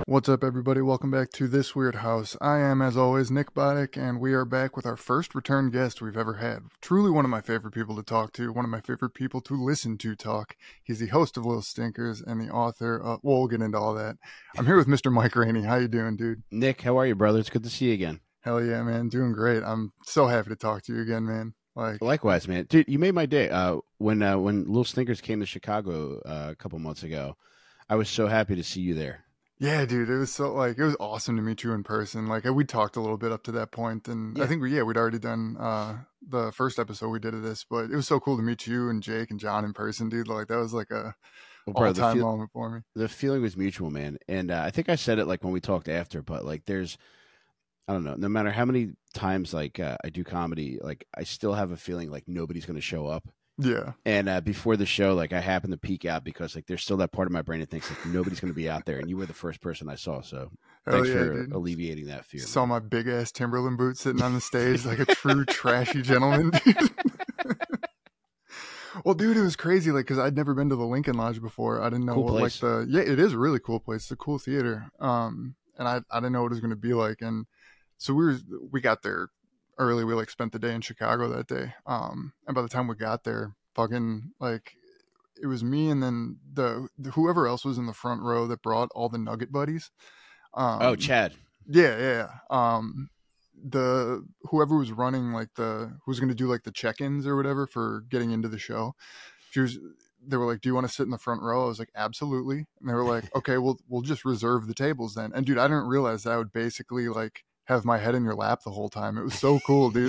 What's up, everybody? Welcome back to This Weird House. I am, as always, Nick Boddick, and we are back with our first return guest we've ever had. Truly one of my favorite people to talk to, one of my favorite people to listen to talk. He's the host of Little Stinkers and the author. We'll get into all that. I'm here with Mr. Mike Rainey. How you doing, dude? Nick, how are you, brother? It's good to see you again. Hell yeah, man. Doing great. I'm so happy to talk to you again, man. Likewise, man. Dude, you made my day. When Little Stinkers came to Chicago a couple months ago, I was so happy to see you there. Yeah, dude, it was it was awesome to meet you in person. We talked a little bit up to that point, and I think we'd already done the first episode we did of this, but it was so cool to meet you and Jake and John in person, dude. Like that was like a all-time moment for me. The feeling was mutual, man. And I think I said it like when we talked after, but like I don't know, no matter how many times I do comedy, like I still have a feeling like nobody's going to show up. Yeah. And before the show, like I happened to peek out because like there's still that part of my brain that thinks like nobody's going to be out there, and you were the first person I saw. So thanks for alleviating that fear. Saw my big ass Timberland boots sitting on the stage like a true trashy gentleman, dude. Well, dude, it was crazy. Like, cause I'd never been to the Lincoln Lodge before. I didn't know cool place. it is a really cool place. It's a cool theater. And I didn't know what it was going to be like. And so we got there early. We spent the day in Chicago that day. And by the time we got there, fucking it was me and then the whoever else was in the front row that brought all the Nugget buddies. Chad. Yeah. The whoever was running who was going to do the check-ins or whatever for getting into the show. They were like, "Do you want to sit in the front row?" I was like, "Absolutely." And they were like, "Okay, we'll just reserve the tables then." And dude, I didn't realize that I would basically have my head in your lap the whole time. It was so cool, dude.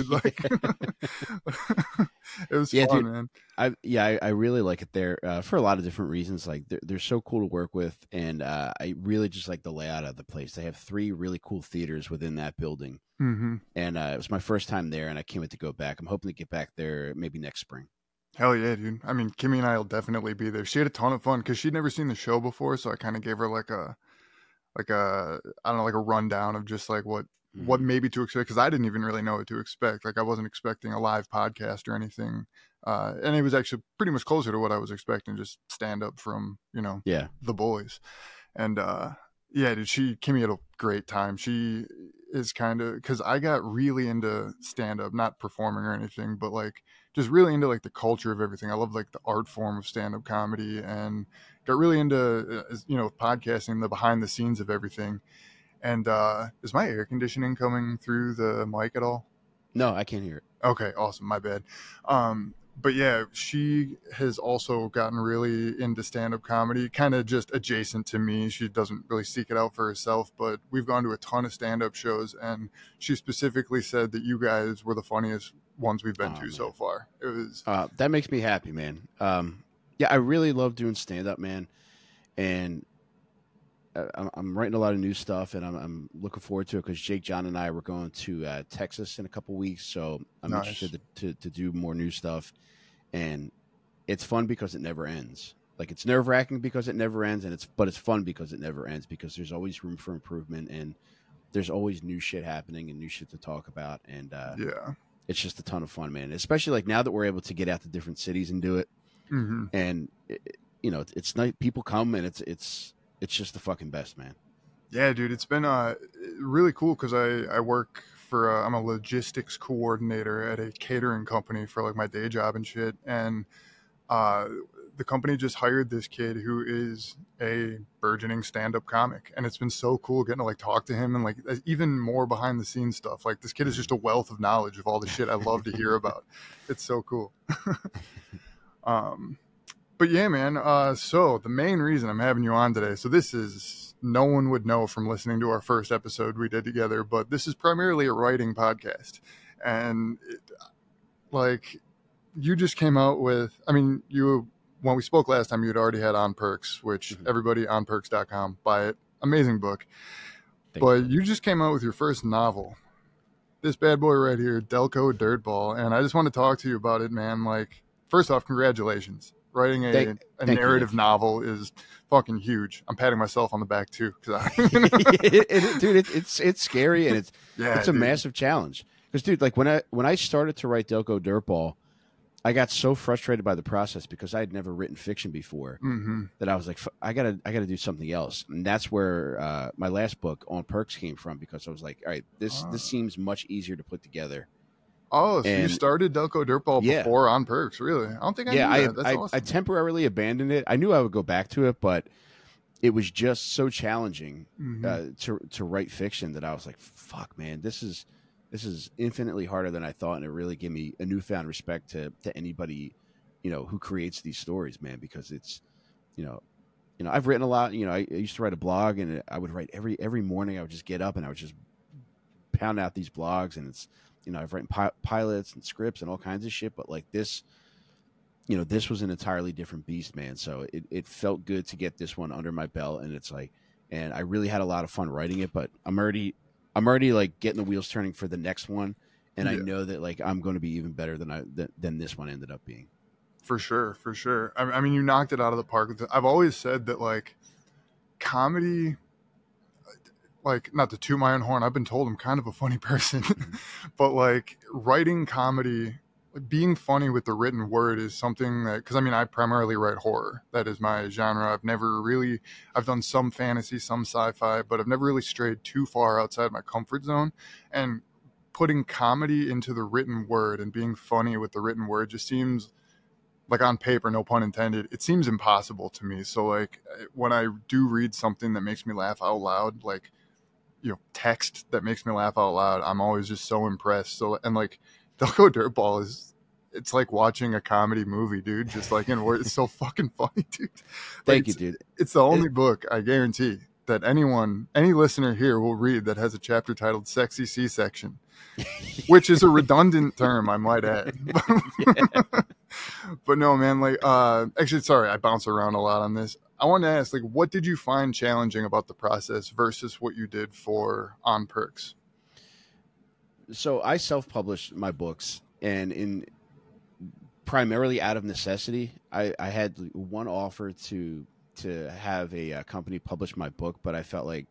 It was fun, dude, man. I really like it there for a lot of different reasons. Like they're so cool to work with, and I really just like the layout of the place. They have 3 really cool theaters within that building, mm-hmm. and it was my first time there, and I can't wait to go back. I'm hoping to get back there maybe next spring. Hell yeah, dude. I mean, Kimmy and I will definitely be there. She had a ton of fun because she'd never seen the show before, so I kind of gave her a rundown of just what maybe to expect, because I didn't even really know what to expect. I wasn't expecting a live podcast or anything, and it was actually pretty much closer to what I was expecting, just stand up from the boys. And dude, Kimmy had a great time. She is kind of, because I got really into stand up, not performing or anything, but just really into the culture of everything. I love the art form of stand up comedy, and got really into podcasting, the behind the scenes of everything. And is my air conditioning coming through the mic at all? No, I can't hear it. Okay, awesome. My bad. But yeah, she has also gotten really into stand-up comedy, kind of just adjacent to me. She doesn't really seek it out for herself, but we've gone to a ton of stand-up shows, and she specifically said that you guys were the funniest ones we've been to so far. It was that makes me happy, man. I really love doing stand-up, man, and I'm writing a lot of new stuff, and I'm looking forward to it because Jake, John, and I were going to Texas in a couple weeks, so I'm interested to do more new stuff. And it's fun because it never ends. It's nerve-wracking because it never ends, but it's fun because it never ends, because there's always room for improvement, and there's always new shit happening and new shit to talk about. And it's just a ton of fun, man. Especially now that we're able to get out to different cities and do it. Mm-hmm. And it's nice. People come, and it's just the fucking best, man. Yeah, dude, it's been really cool because I work for I'm a logistics coordinator at a catering company for my day job and shit, and the company just hired this kid who is a burgeoning stand-up comic, and it's been so cool getting to talk to him and even more behind the scenes stuff. This kid is just a wealth of knowledge of all the shit I love to hear about. It's so cool. But yeah, man, so the main reason I'm having you on today, so this is, no one would know from listening to our first episode we did together, but this is primarily a writing podcast. And you just came out with, when we spoke last time, you'd already had On Perks, which everybody onperks.com, buy it. Amazing book. But you just came out with your first novel. This bad boy right here, Delco Dirtball. And I just want to talk to you about it, man. First off, congratulations. Writing a narrative novel is fucking huge. I'm patting myself on the back too, dude, it's scary, and it's a massive challenge. Because dude, when I started to write Delco Dirtball, I got so frustrated by the process because I had never written fiction before Mm-hmm. that I was like, I gotta do something else. And that's where my last book On Perks came from, because I was like, all right, this seems much easier to put together. Oh, so you And started Delco Dirtball yeah, before On Perks? Really? I don't think I yeah, knew that. That's I awesome. temporarily abandoned it. I knew I would go back to it, but it was just so challenging Mm-hmm. to write fiction that I was like, fuck, man, this is infinitely harder than I thought, and it really gave me a newfound respect to anybody, who creates these stories, man, because it's, you know, I've written a lot. I used to write a blog, and I would write every morning. I would just get up and I would just pound out these blogs, and it's, I've written pilots and scripts and all kinds of shit, but like this, this was an entirely different beast, man. So it felt good to get this one under my belt, and it's like, and I really had a lot of fun writing it. But I'm already like getting the wheels turning for the next one, and I Yeah, know that like I'm going to be even better than this one ended up being. for sure, for sure. I mean, you knocked it out of the park. I've always said that like comedy, like not to toot my own horn, I've been told I'm kind of a funny person, Mm-hmm. but like writing comedy, like, being funny with the written word is something that, because I mean, I primarily write horror. That is my genre. I've done some fantasy, some sci-fi, but I've never really strayed too far outside my comfort zone. And putting comedy into the written word and being funny with the written word just seems like, on paper, no pun intended, it seems impossible to me. So like when I do read something that makes me laugh out loud, like, text that makes me laugh out loud, I'm always just so impressed. So, and like Delco Dirtball it's like watching a comedy movie, dude, just like in words. It's so fucking funny, dude. Like Thank you, dude. it's the only book I guarantee that any listener here will read that has a chapter titled Sexy C-section, which is a redundant term, I might add. Yeah. But no, man, like, actually, sorry, I bounce around a lot on this. I wanted to ask, like, what did you find challenging about the process versus what you did for On Perks? So I self-published my books, and in primarily out of necessity. I had one offer to have a company publish my book, but I felt like,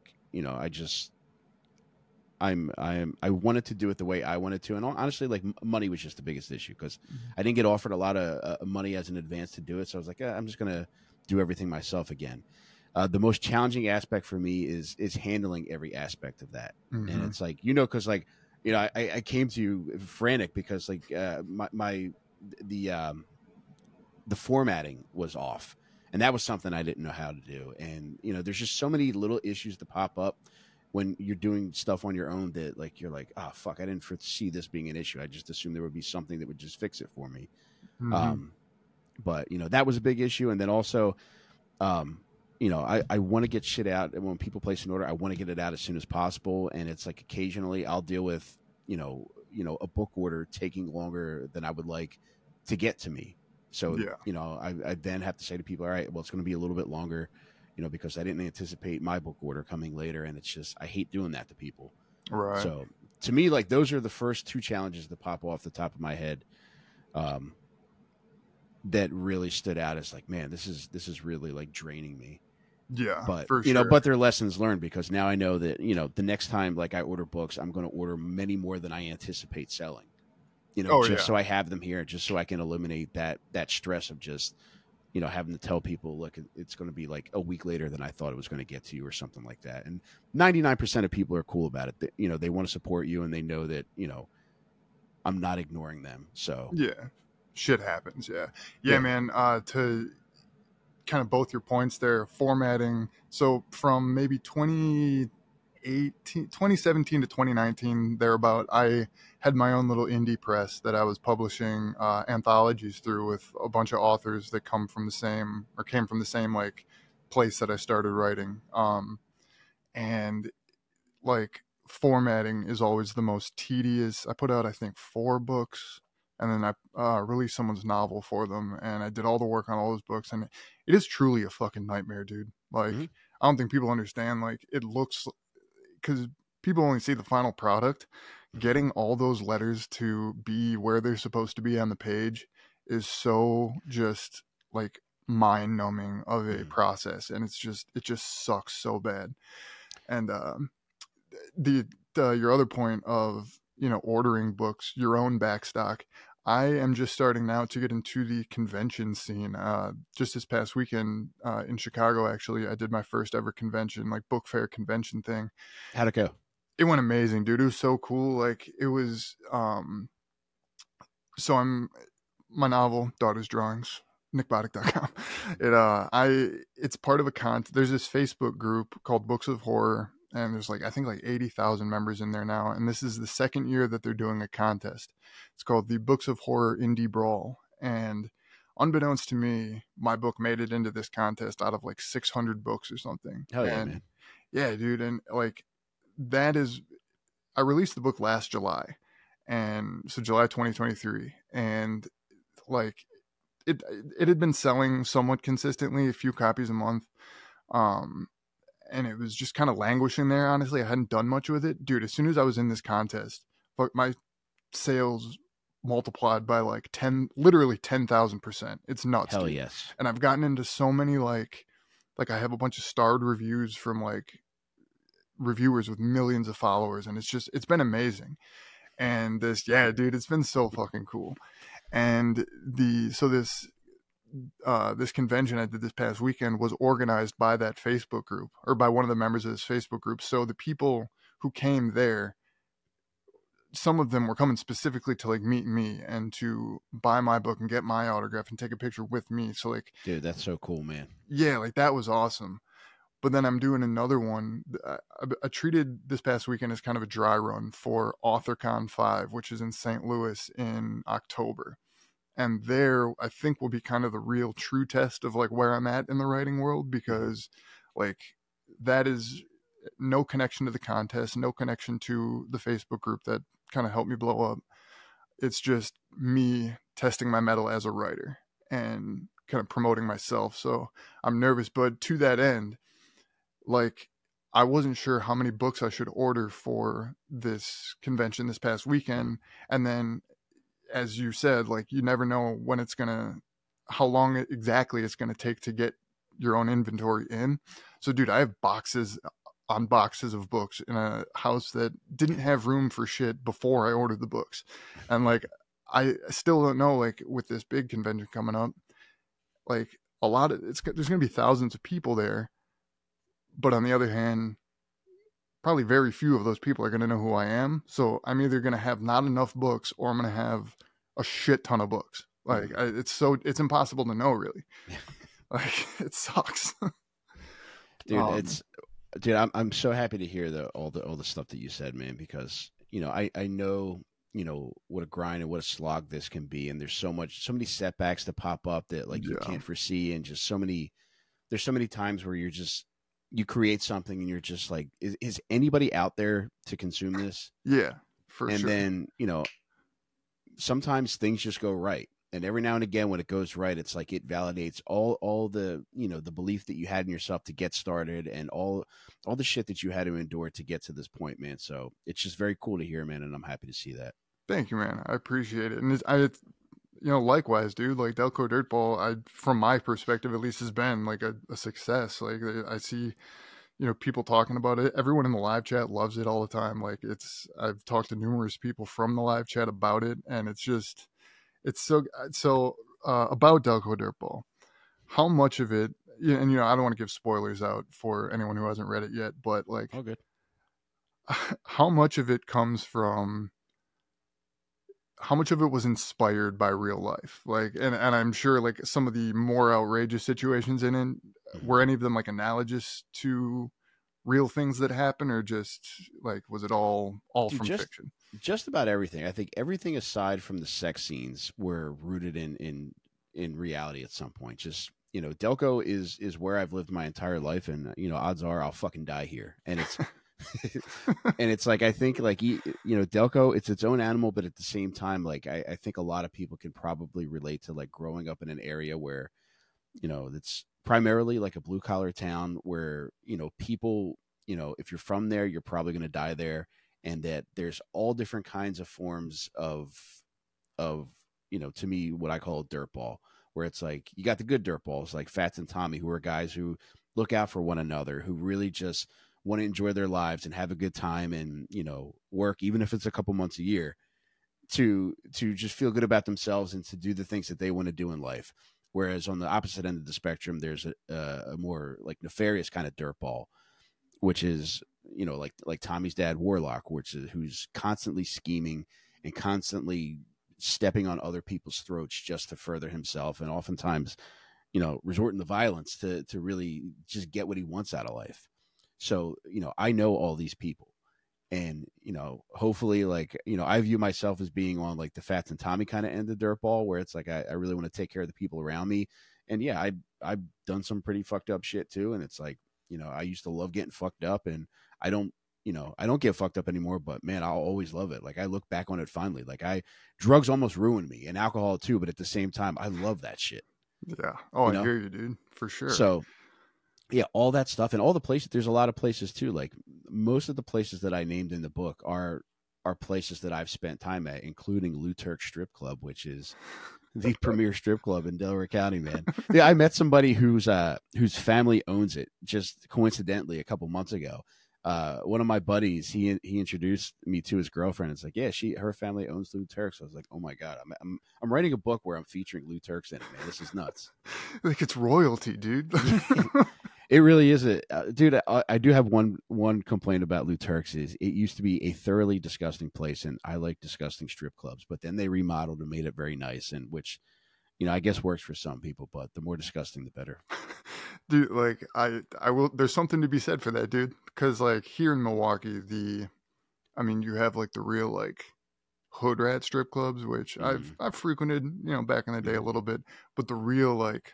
I wanted to do it the way I wanted to, and honestly, like money was just the biggest issue, because I didn't get offered a lot of money as an advance to do it. So I was like, I'm just gonna do everything myself again. The most challenging aspect for me is handling every aspect of that, and Mm-hmm. it's like, because like, I came to you frantic because like my the um, the formatting was off, and that was something I didn't know how to do. And there's just so many little issues that pop up when you're doing stuff on your own that like you're like, oh fuck, I didn't foresee this being an issue. I just assumed there would be something that would just fix it for me. Mm-hmm. um but that was a big issue. And then also, um I want to get shit out, and when people place an order, I want to get it out as soon as possible. And it's like occasionally I'll deal with a book order taking longer than I would like to get to me. So Yeah. I then have to say to people, all right, well, it's going to be a little bit longer, because I didn't anticipate my book order coming later. And it's just, I hate doing that to people. Right. So to me, like, those are the first two challenges that pop off the top of my head, um, that really stood out as like, man, this is really like draining me. Yeah, But for sure. but they're lessons learned, because now I know that the next time like I order books, I'm going to order many more than I anticipate selling. Oh Just yeah. so I have them here, just so I can eliminate that stress of just having to tell people, look, it's going to be like a week later than I thought it was going to get to you, or something like that. And 99% of people are cool about it. They want to support you, and they know that I'm not ignoring them. So Yeah. Shit happens. Yeah. Yeah, yeah. man. To kind of both your points there, formatting. So from maybe 2017 to 2019, thereabout, I had my own little indie press that I was publishing anthologies through with a bunch of authors that came from the same like place that I started writing. And like formatting is always the most tedious. I put out, I think, 4 books, and then I released someone's novel for them, and I did all the work on all those books, and it is truly a fucking nightmare, dude. Mm-hmm. Like, I don't think people understand. Like, it looks, because people only see the final product. Getting all those letters to be where they're supposed to be on the page is so just like mind numbing of a Mm-hmm. process, and it just sucks so bad. And the your other point of ordering books, your own backstock, I am just starting now to get into the convention scene. Just this past weekend in Chicago, actually, I did my first ever convention, like book fair convention thing. How'd it go? It went amazing, dude. It was so cool. Like it was. So my novel, Daughter's Drawings, nickbodic.com. It's part of there's this Facebook group called Books of Horror, and there's I think 80,000 members in there now. And this is the second year that they're doing a contest. It's called the Books of Horror Indie Brawl. And unbeknownst to me, my book made it into this contest out of 600 books or something. Hell yeah, man. Yeah, dude. And I released the book last July. And so July 2023. And it had been selling somewhat consistently, a few copies a month. And it was just kind of languishing there. Honestly, I hadn't done much with it. Dude, as soon as I was in this contest, my sales multiplied by literally 10,000%. It's nuts. Hell dude. Yes. And I've gotten into so many I have a bunch of starred reviews from reviewers with millions of followers, and it's been amazing. And dude, it's been so fucking cool. And this convention I did this past weekend was organized by that Facebook group, or by one of the members of this Facebook group. So the people who came there, some of them were coming specifically to meet me and to buy my book and get my autograph and take a picture with me. So dude, that's so cool, man. Yeah, that was awesome. But then I'm doing another one. I treated this past weekend as kind of a dry run for AuthorCon 5, which is in St. Louis in October. And there, I think, will be kind of the real true test of where I'm at in the writing world, because that is no connection to the contest, no connection to the Facebook group that kind of helped me blow up. It's just me testing my mettle as a writer and kind of promoting myself. So I'm nervous, but to that end, I wasn't sure how many books I should order for this convention this past weekend. And then, as you said, you never know when how long exactly it's going to take to get your own inventory in. So, dude, I have boxes on boxes of books in a house that didn't have room for shit before I ordered the books. And I still don't know, with this big convention coming up, there's going to be thousands of people there. But on the other hand, probably very few of those people are going to know who I am. So I'm either going to have not enough books, or I'm going to have a shit ton of books. It's impossible to know, really. It sucks. Dude, I'm so happy to hear all the stuff that you said, man, because I know what a grind and what a slog this can be, and there's so many setbacks that pop up that you can't foresee, and just there's so many times where you create something and you're just is anybody out there to consume this? Yeah, for sure. And then, sometimes things just go right. And every now and again, when it goes right, it's it validates all the, the belief that you had in yourself to get started, and all the shit that you had to endure to get to this point, man. So it's just very cool to hear, man. And I'm happy to see that. Thank you, man. I appreciate it. And likewise, dude, Delco Dirtball, from my perspective, at least, has been a success. I see, people talking about it. Everyone in the live chat loves it all the time. I've talked to numerous people from the live chat about it, and it's so about Delco Dirtball. How much of it, and I don't want to give spoilers out for anyone who hasn't read it yet, but oh, good. How much of it comes from, how much of it was inspired by real life? And I'm sure some of the more outrageous situations in it, were any of them analogous to real things that happen, or just was it all from fiction? Just about everything. I think everything aside from the sex scenes were rooted in reality at some point. Just, Delco is where I've lived my entire life, and odds are I'll fucking die here. And it's and it's I think Delco, it's its own animal, but at the same time, I think a lot of people can probably relate to growing up in an area where it's primarily a blue collar town where people, if you're from there, you're probably going to die there, and that there's all different kinds of forms of to me, what I call a dirtball, where it's you got the good dirtballs like Fats and Tommy, who are guys who look out for one another, who really just want to enjoy their lives and have a good time, and work even if it's a couple months a year. to just feel good about themselves and to do the things that they want to do in life. Whereas on the opposite end of the spectrum, there's a more like nefarious kind of dirtball, which is, you know, like Tommy's dad, Warlock, who's constantly scheming and constantly stepping on other people's throats just to further himself, and oftentimes, you know, resorting to violence to really just get what he wants out of life. So, you know, I know all these people. And, you know, hopefully, like, you know, I view myself as being on like the Fats and Tommy kind of end of dirtball, where it's like I really want to take care of the people around me. And yeah, I've done some pretty fucked up shit too. And it's like, you know, I used to love getting fucked up, and I don't, you know, I don't get fucked up anymore, but man, I'll always love it. Like, I look back on it fondly. Like, drugs almost ruined me, and alcohol too, but at the same time, I love that shit. Yeah. Oh, You I know? hear you, dude. For sure. So yeah, all that stuff, and all the places. There's a lot of places too. Like, most of the places that I named in the book are places that I've spent time at, including Lou Turk Strip Club, which is the premier strip club in Delaware County, man. Yeah, I met somebody whose family owns it just coincidentally a couple months ago. One of my buddies, he introduced me to his girlfriend. It's like, yeah, her family owns Lou Turk. So I was like, oh my god, I'm writing a book where I'm featuring Lou Turks in it, man. This is nuts. Like, it's royalty, dude. It really is dude. I do have one complaint about Lou Turks. Is it used to be a thoroughly disgusting place, and I like disgusting strip clubs, but then they remodeled and made it very nice, and which, you know, I guess works for some people, but the more disgusting, the better. Dude, like, I will, there's something to be said for that, dude. Because, like, here in Milwaukee, I mean, you have like the real like hood rat strip clubs, which I've frequented, you know, back in the day a little bit, but the real like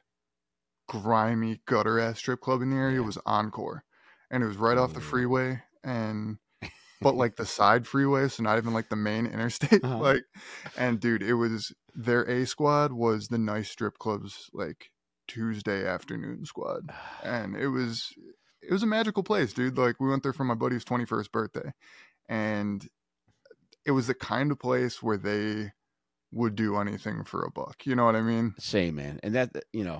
grimy gutter ass strip club in the area was Encore, and it was right off the freeway, and but like the side freeway, so not even like the main interstate. Like, and dude, it was their A squad was the nice strip clubs like Tuesday afternoon squad, and it was a magical place, dude. Like, we went there for my buddy's 21st birthday, and it was the kind of place where they would do anything for a buck. You know what I mean? Same, man. And that,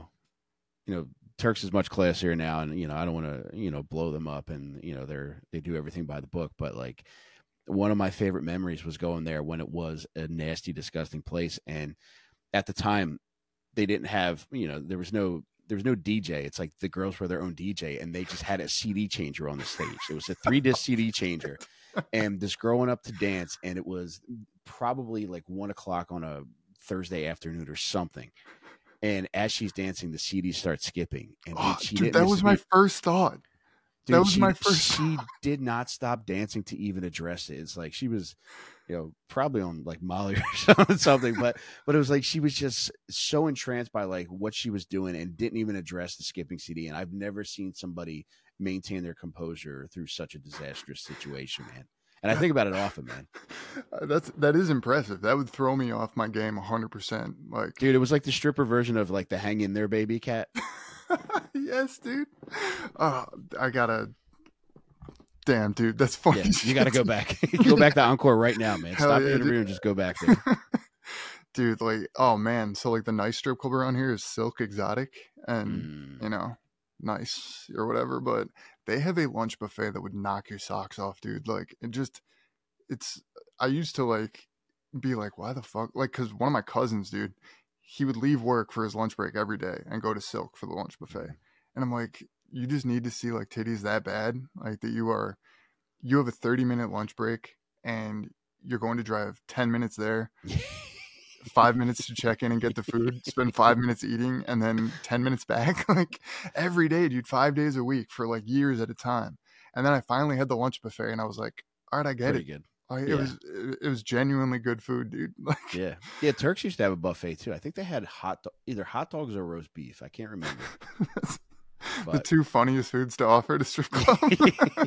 you know, Turks is much classier now, and, you know, I don't want to, you know, blow them up, and, you know, they do everything by the book, but like, one of my favorite memories was going there when it was a nasty, disgusting place. And at the time, they didn't have, you know, there was no DJ. It's like the girls were their own DJ, and they just had a CD changer on the stage. It was a 3-disc CD changer, and this girl went up to dance, and it was probably like 1:00 on a Thursday afternoon or something. And as she's dancing, the CD starts skipping. And dude, that was my first thought. Dude, that was my first. She did not stop dancing to even address it. It's like she was, you know, probably on like Molly or something, but it was like she was just so entranced by like what she was doing and didn't even address the skipping CD. And I've never seen somebody maintain their composure through such a disastrous situation, man. And I think about it often, man. That is impressive. That would throw me off my game 100%. Like, dude, it was like the stripper version of like the "Hang in There, Baby" cat. Yes, dude. I gotta. Damn, dude, that's funny. Yeah, you gotta go back. Go back to Encore right now, man. Stop the interview and just go back there. Dude, like, oh man, so like the nice strip club around here is Silk Exotic, and you know, nice or whatever, but they have a lunch buffet that would knock your socks off, dude. Like, I used to like be like, why the fuck? Like, because one of my cousins, dude, he would leave work for his lunch break every day and go to Silk for the lunch buffet. And I'm like, you just need to see like titties that bad, like that you have a 30-minute lunch break and you're going to drive 10 minutes there, 5 minutes to check in and get the food, spend 5 minutes eating, and then 10 minutes back, like every day, dude, 5 days a week for like years at a time. And then I finally had the lunch buffet, and I was like, all right, I get Pretty it. Good. Like, it was genuinely good food, dude. Like, yeah. Turks used to have a buffet too. I think they had either hot dogs or roast beef. I can't remember. The two funniest foods to offer at a strip club.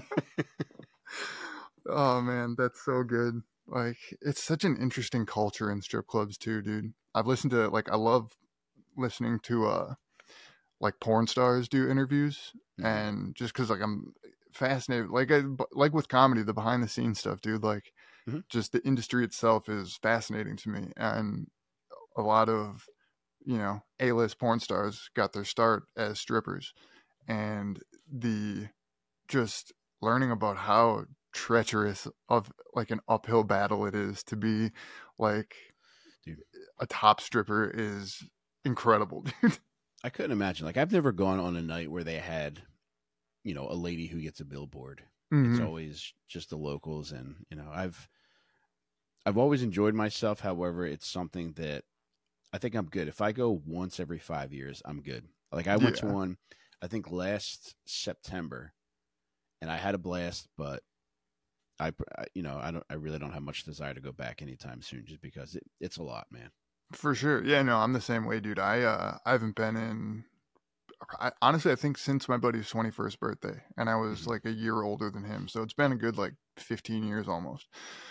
Oh man, that's so good. Like, it's such an interesting culture in strip clubs too, dude. I've listened to I love listening to like porn stars do interviews, and just because like I'm fascinated, like with comedy, the behind the scenes stuff, dude. Like, just the industry itself is fascinating to me, and a lot of, you know, A-list porn stars got their start as strippers, and the just learning about how treacherous of like an uphill battle it is to be like Dude, a top stripper is incredible, dude. I couldn't imagine. Like, I've never gone on a night where they had, a lady who gets a billboard. It's Hmm. always just the locals, and I've always enjoyed myself. However, it's something that I think I'm good. If I go once every 5 years, I'm good. Like, I went to Yeah, one, I think last September, and I had a blast. But I really don't have much desire to go back anytime soon, just because it's a lot, man. for sure. Yeah, no, I'm the same way, dude. I haven't been honestly, I think since my buddy's 21st birthday, and I was Mhm. like a year older than him, so it's been a good like 15 years almost.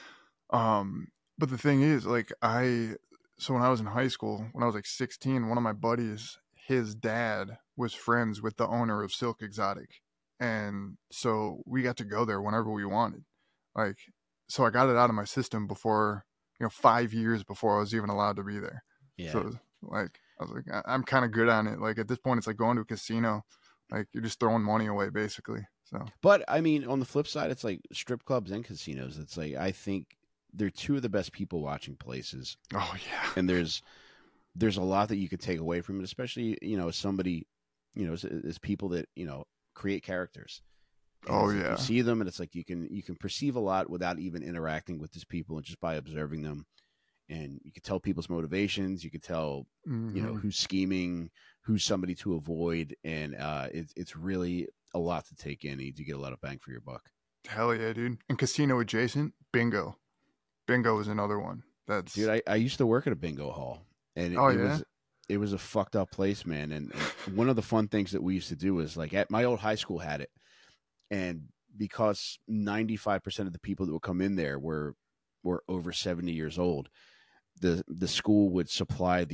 Um, but the thing is, like, so when I was in high school, when I was like 16, one of my buddies, his dad was friends with the owner of Silk Exotic, and so we got to go there whenever we wanted. Like, so I got it out of my system before, 5 years before I was even allowed to be there. Yeah. So like, I was like, I'm kind of good on it. Like at this point, it's like going to a casino. Like you're just throwing money away, basically. So, But I mean, on the flip side, it's like strip clubs and casinos. It's like, I think they're two of the best people watching places, oh yeah, and there's a lot that you could take away from it, especially as somebody, as people that create characters, and oh it's like you yeah. see them, and it's like you can perceive a lot without even interacting with these people, and just by observing them, and you could tell people's motivations. You could tell, Hmm. who's scheming, who's somebody to avoid, and it's really a lot to take in. And you do get a lot of bang for your buck. Hell yeah, dude. And casino adjacent, bingo. Bingo is another one. Dude, That's I used to work at a bingo hall, and oh yeah. it was a fucked up place, man. And one of the fun things that we used to do was, like, at my old high school had it, and because 95% of the people that would come in there were over 70 years old, the school would supply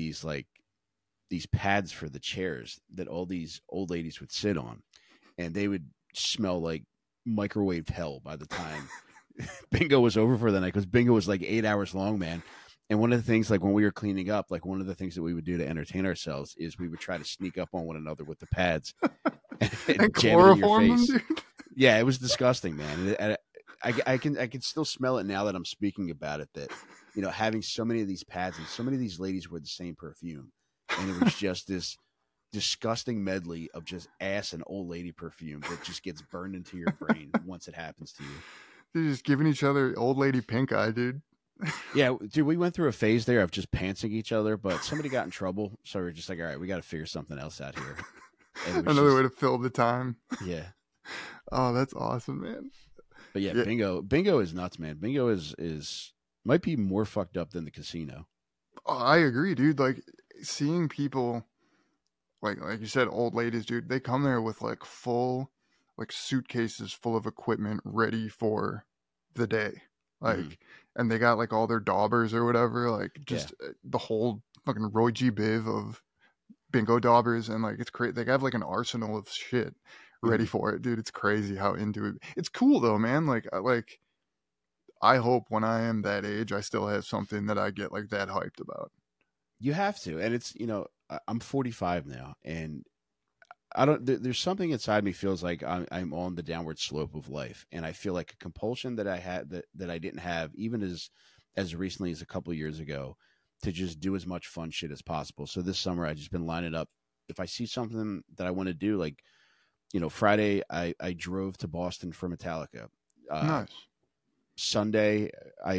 these pads for the chairs that all these old ladies would sit on, and they would smell like microwaved hell by the time bingo was over for the night, because bingo was like 8 hours long, man. And one of the things, like when we were cleaning up, like one of the things that we would do to entertain ourselves is we would try to sneak up on one another with the pads And and jam it in your chloroform them, face. dude. Yeah, it was disgusting, man. And I can still smell it now that I'm speaking about it. That having so many of these pads, and so many of these ladies were the same perfume, and it was just this disgusting medley of just ass and old lady perfume that just gets burned into your brain once it happens to you. They're just giving each other old lady pink eye, dude. Yeah, dude, we went through a phase there of just pantsing each other, but somebody got in trouble, so we are just like, all right, we got to figure something else out here. And it was Another way just, to fill the time. yeah. Oh, that's awesome, man. But yeah, Yeah. bingo is nuts, man. Bingo is might be more fucked up than the casino. Oh, I agree, dude. Like seeing people like you said, old ladies, dude, they come there with like full like suitcases full of equipment ready for the day. Hmm. Like and they got like all their daubers or whatever, like Yeah. just the whole fucking Roy G. Biv of bingo daubers, and like it's crazy. They have like an arsenal of shit ready Hmm. for it, dude. It's crazy how into it. It's cool though, man. Like I hope when I am that age, I still have something that I get like that hyped about. You have to, and it's I'm 45 now, and I don't. There's something inside me feels like I'm on the downward slope of life, and I feel like a compulsion that I had that I didn't have even as recently as a couple of years ago, to just do as much fun shit as possible. So this summer I just been lining up. If I see something that I want to do, like Friday I drove to Boston for Metallica. Uh, Nice. Sunday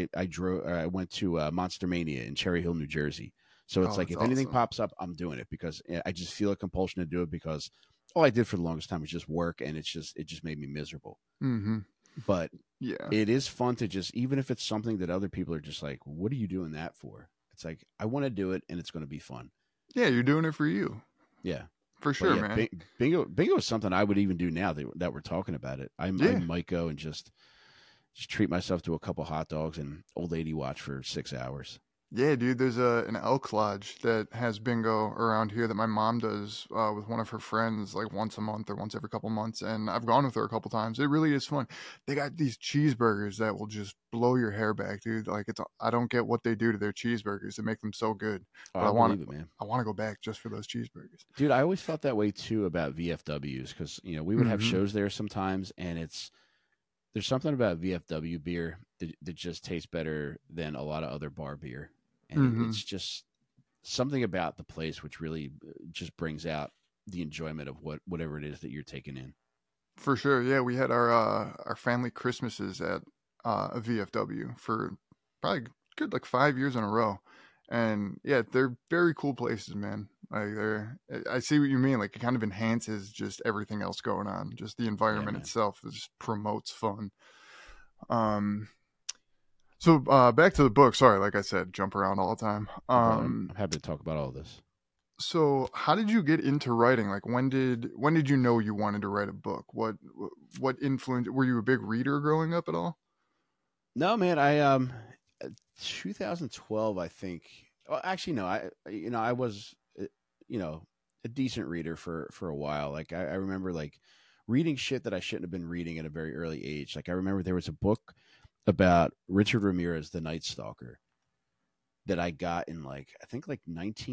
I went to Monster Mania in Cherry Hill, New Jersey. So it's Oh, like, that's if anything awesome. pops up, I'm doing it, because I just feel a compulsion to do it, because all I did for the longest time was just work, and it just made me miserable. Mm-hmm. But Yeah. it is fun to just, even if it's something that other people are just like, what are you doing that for? It's like, I want to do it, and it's going to be fun. Yeah, you're doing it for you. Yeah. For But sure, yeah, man. bingo is something I would even do now that we're talking about it. I Yeah. might go and just treat myself to a couple hot dogs and old lady watch for 6 hours. Yeah, dude, there's an Elks Lodge that has bingo around here that my mom does with one of her friends like once a month or once every couple months, and I've gone with her a couple times. It really is fun. They got these cheeseburgers that will just blow your hair back, dude. Like I don't get what they do to their cheeseburgers to make them so good, Oh, but I believe it, man. I want to go back just for those cheeseburgers. Dude, I always felt that way too about VFWs, because we would have Hmm. shows there sometimes, and there's something about VFW beer that just tastes better than a lot of other bar beer, and Hmm. it's just something about the place which really just brings out the enjoyment of whatever it is that you're taking in. For sure. Yeah, we had our family Christmases at a VFW for probably good like 5 years in a row. And yeah, they're very cool places, man. Like I see what you mean. Like it kind of enhances just everything else going on. Just the Yeah, environment man. itself just promotes fun. Um, so back to the book. Sorry, like I said, jump around all the time. No, brother, I'm happy to talk about all this. So how did you get into writing? Like when did you know you wanted to write a book? What influence? Were you a big reader growing up at all? No, man, I 2012, I think. Well, actually, no, I was, you know, a decent reader for a while. Like I remember like reading shit that I shouldn't have been reading at a very early age. Like I remember there was a book about Richard Ramirez, the Night Stalker, that I got in like I think like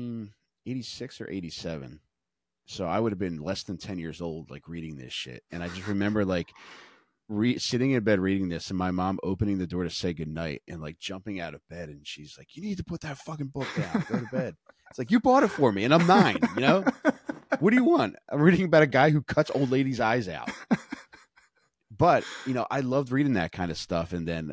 1986 or 87. So I would have been less than 10 years old, like reading this shit. And I just remember like sitting in bed reading this and my mom opening the door to say goodnight and like jumping out of bed. And she's like, you need to put that fucking book down, go to bed. It's like, you bought it for me and I'm 9, you know? What do you want? I'm reading about a guy who cuts old ladies' eyes out. But, I loved reading that kind of stuff. And then,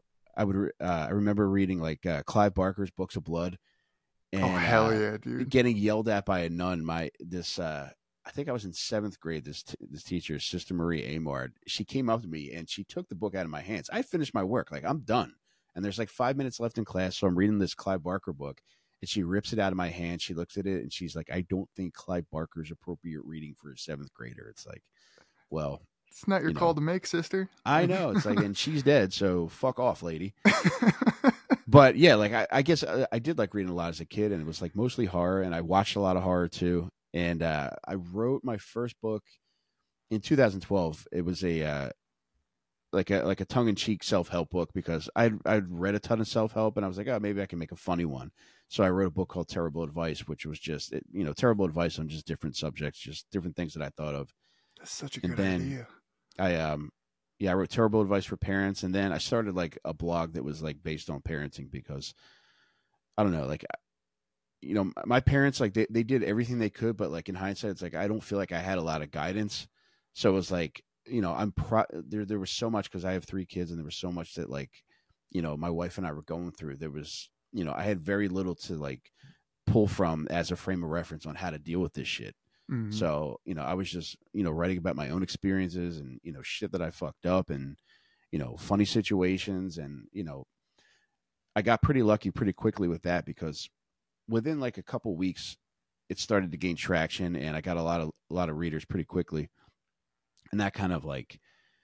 I remember reading like Clive Barker's Books of Blood and Oh hell yeah, dude! getting yelled at by a nun. I think I was in 7th grade. This teacher, Sister Marie Amard, she came up to me and she took the book out of my hands. I finished my work, like I'm done, and there's like 5 minutes left in class, so I'm reading this Clive Barker book, and she rips it out of my hand. She looks at it and she's like, "I don't think Clive Barker's appropriate reading for a 7th grader." It's like, well, It's not your you call know, to make, sister. I know. It's like, and she's dead, so fuck off, lady. But yeah, like I guess I did like reading a lot as a kid, and it was like mostly horror, and I watched a lot of horror too. And I wrote my first book in 2012. It was a like a tongue in cheek self help book because I'd read a ton of self help, and I was like, oh, maybe I can make a funny one. So I wrote a book called Terrible Advice, which was just terrible advice on just different subjects, just different things that I thought of. That's such a And good then idea. I wrote Terrible Advice for Parents, and then I started like a blog that was like based on parenting because I don't know, like my parents, like they did everything they could, but like in hindsight, it's like I don't feel like I had a lot of guidance. So it was like, there was so much because I have 3 kids, and there was so much that like, my wife and I were going through. There was, I had very little to like pull from as a frame of reference on how to deal with this shit. Hmm. So, I was just, writing about my own experiences and, shit that I fucked up and, funny situations. And, I got pretty lucky pretty quickly with that because within like a couple weeks, it started to gain traction and I got a lot of readers pretty quickly. And that kind of like,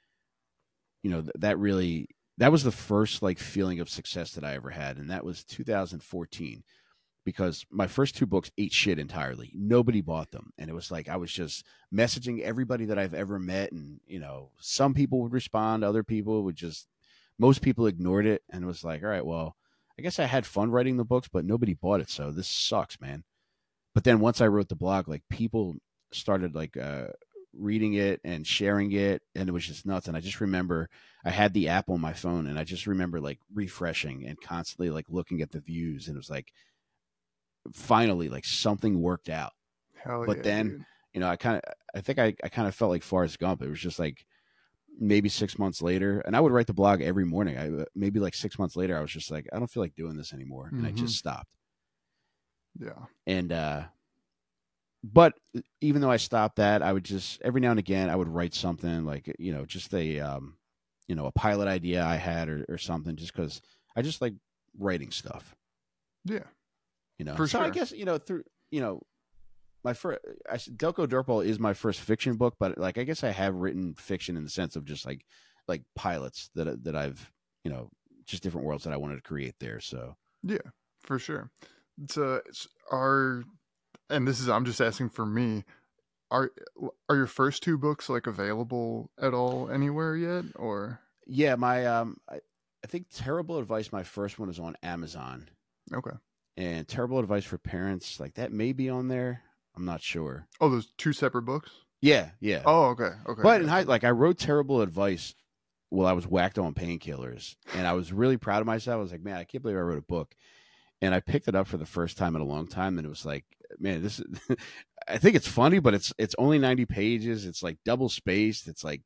that was the first like feeling of success that I ever had. And that was 2014 because my first 2 books ate shit entirely. Nobody bought them. And it was like I was just messaging everybody that I've ever met. And, some people would respond, other people would just, most people ignored it. And it was like, all right, well, I guess I had fun writing the books, but nobody bought it. So this sucks, man. But then once I wrote the blog, like people started like reading it and sharing it. And it was just nuts. And I just remember I had the app on my phone and I just remember like refreshing and constantly like looking at the views. And it was like, finally like something worked out. Hell But yeah, then, dude. I think I kind of felt like Forrest Gump. It was just like maybe 6 months later, and I would write the blog every morning. Maybe like 6 months later, I was just like, I don't feel like doing this anymore. And I Hmm. just stopped. Yeah. And, but even though I stopped that, I would just, every now and again, I would write something like, just a pilot idea I had or something, just cause I just like writing stuff, Yeah. So For I sure. guess, through, my first Delco Dirtball is my first fiction book, but like I guess I have written fiction in the sense of just like pilots that I've just different worlds that I wanted to create there. So Yeah. For sure. It's our and this is I'm just asking for me. Are are your first 2 books like available at all anywhere yet or yeah, I think Terrible Advice, my first one is on Amazon, okay. and Terrible Advice for Parents, like that may be on there. I'm not sure. Oh, those 2 separate books? Yeah, yeah. Oh, okay. Okay, But in high, gotcha. like I wrote Terrible Advice well, I was whacked on painkillers, and I was really proud of myself. I was like, man, I can't believe I wrote a book. And I picked it up for the first time in a long time, and it was like, man, this is. I think it's funny, but it's only 90 pages. It's like double spaced. It's like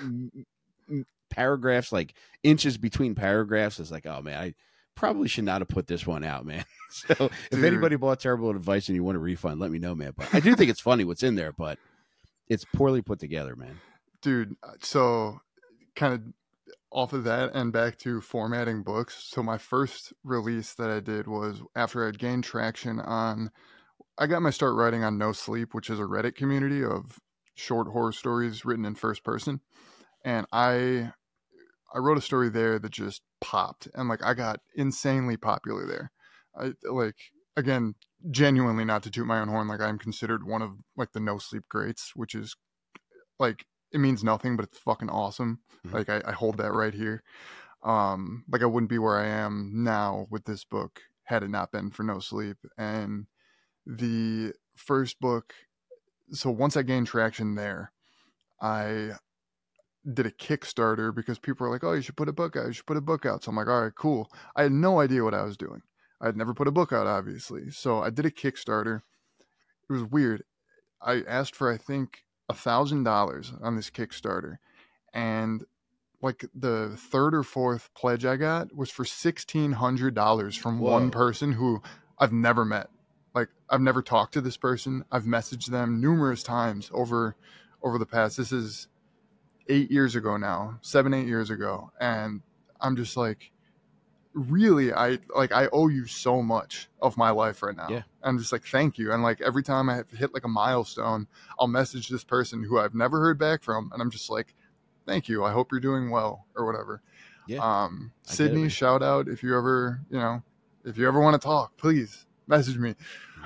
paragraphs, like inches between paragraphs. It's like, oh man, I probably should not have put this one out, man. So if anybody bought Terrible Advice and you want a refund, let me know, man. But I do think it's funny what's in there, but it's poorly put together, man. Dude, so kind of off of that and back to formatting books. So my first release that I did was after I'd gained traction on, I got my start writing on No Sleep, which is a Reddit community of short horror stories written in first person. And I wrote a story there that just popped, and like I got insanely popular there. I like, again, genuinely, not to toot my own horn, like I'm considered one of like the No Sleep greats, which is like, it means nothing, but it's fucking awesome. Mm-hmm. Like I hold that right here. Like I wouldn't be where I am now with this book had it not been for No Sleep. And the first book, so once I gained traction there, I did a Kickstarter because people were like, oh, you should put a book out. You should put a book out. So I'm like, all right, cool. I had no idea what I was doing. I had never put a book out, obviously. So I did a Kickstarter. It was weird. I asked for, I think, $1,000 on this Kickstarter. And like the third or fourth pledge I got was for $1,600 from one person who I've never met. Like I've never talked to this person. I've messaged them numerous times over the past. This is 8 years ago now, 7-8 years ago. And I'm just like, really, I owe you so much of my life right now. Yeah. I'm just like, thank you. And like every time I hit like a milestone, I'll message this person who I've never heard back from. And I'm just like, thank you. I hope you're doing well or whatever. Yeah. Sydney, shout out if you ever want to talk, please message me.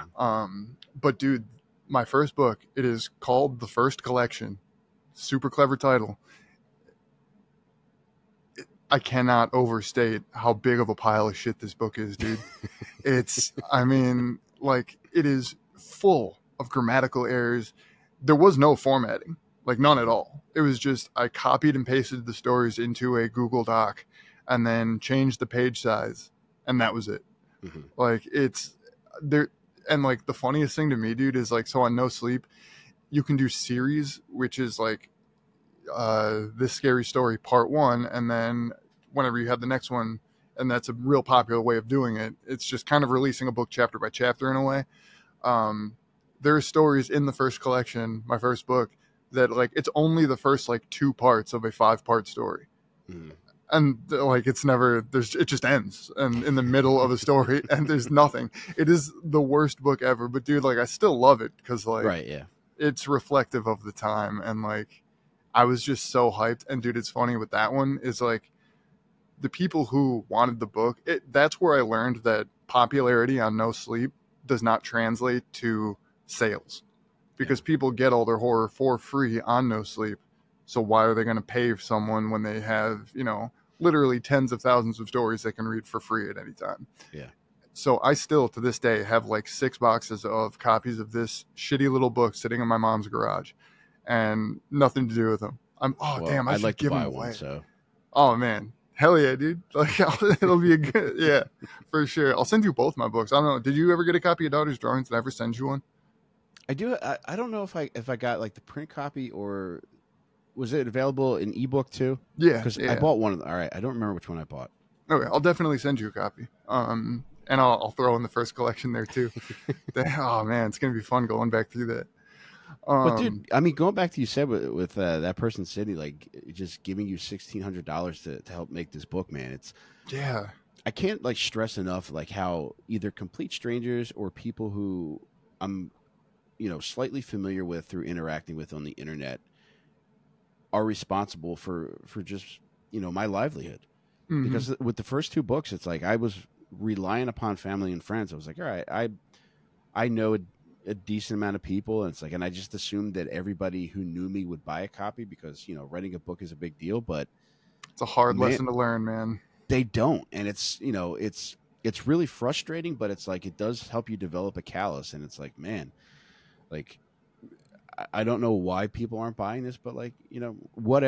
But dude, my first book, it is called The First Collection. Super clever title. I cannot overstate how big of a pile of shit this book is, dude. It's, I mean, like, it is full of grammatical errors. There was no formatting, like none at all. It was just, I copied and pasted the stories into a Google Doc and then changed the page size, and that was it. Mm-hmm. Like, it's there. And like the funniest thing to me, dude, is like, so on No Sleep, you can do series, which is like This Scary Story Part 1, and then whenever you have the next one, and that's a real popular way of doing it, it's just kind of releasing a book chapter by chapter in a way. There are stories in the first collection, my first book, that like it's only the first like 2 parts of a 5-part story. And like it's never, it just ends and in the middle of a story and there's nothing. It is the worst book ever, but dude, like I still love it because like, right, yeah, it's reflective of the time. And like I was just so hyped. And dude, it's funny with that one is like the people who wanted the book, that's where I learned that popularity on No Sleep does not translate to sales, because people get all their horror for free on No Sleep. So why are they going to pay someone when they have, literally tens of thousands of stories they can read for free at any time? Yeah. So I still, to this day, have like 6 boxes of copies of this shitty little book sitting in my mom's garage and nothing to do with them. Damn, I'd like to buy one, so. Oh, man. Hell yeah, dude. Like, it'll be a good, yeah, for sure. I'll send you both my books. I don't know. Did you ever get a copy of Daughter's Drawings? Did I ever send you one? I do. I don't know if I got like the print copy or was it available in ebook too? Yeah. Because I bought one of them. All right. I don't remember which one I bought. Okay. I'll definitely send you a copy. And I'll throw in the first collection there too. Oh man, it's going to be fun going back through that. But dude, I mean, going back to you said with that person, Sydney, like just giving you $1,600 to help make this book, man. It's I can't like stress enough like how either complete strangers or people who I'm slightly familiar with through interacting with on the internet are responsible for just my livelihood. Mm-hmm. Because with the first 2 books, it's like I was relying upon family and friends. I was like, all right, I know a decent amount of people, and it's like, and I just assumed that everybody who knew me would buy a copy because writing a book is a big deal. But it's a hard lesson to learn, man. They don't, and it's it's really frustrating. But it's like it does help you develop a callus, and it's like, man, like I don't know why people aren't buying this, but like whatever.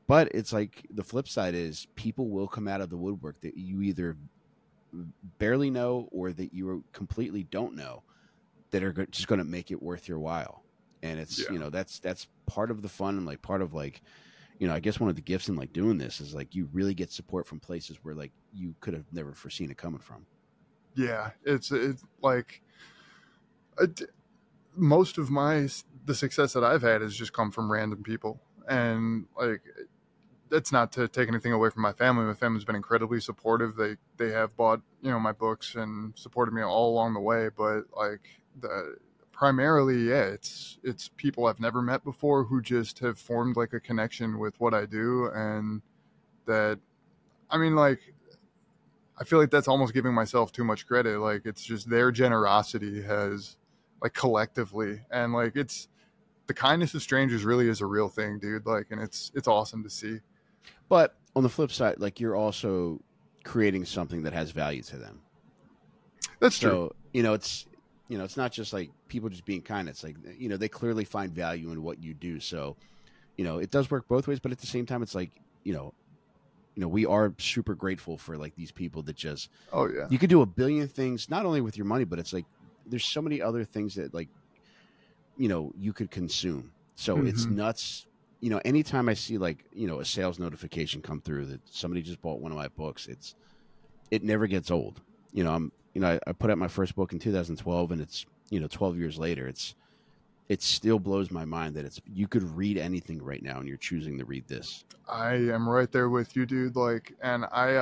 But it's like the flip side is people will come out of the woodwork that you either barely know or that you completely don't know that are just going to make it worth your while. And it's, Yeah. that's part of the fun, and like part of like, I guess one of the gifts in like doing this is like you really get support from places where like you could have never foreseen it coming from. Yeah. It's like it, most of the success that I've had has just come from random people. And like, that's not to take anything away from my family. My family's been incredibly supportive. They have bought, my books and supported me all along the way. But like primarily, yeah, it's people I've never met before who just have formed like a connection with what I do. And that, I mean, like, I feel like that's almost giving myself too much credit. Like, it's just their generosity has, like, collectively, and like, it's the kindness of strangers really is a real thing, dude. Like, and it's awesome to see. But on the flip side, like you're also creating something that has value to them. That's true. So, it's not just like people just being kind. It's like, they clearly find value in what you do. So, it does work both ways, but at the same time, it's like, we are super grateful for like these people that just, Oh yeah. you could do a billion things, not only with your money, but it's like, there's so many other things that like, you could consume. So it's Mm-hmm. nuts. Anytime I see like, a sales notification come through that somebody just bought one of my books, it never gets old. I put out my first book in 2012, and it's 12 years later, it still blows my mind that you could read anything right now, and you're choosing to read this. I am right there with you, dude. Like, and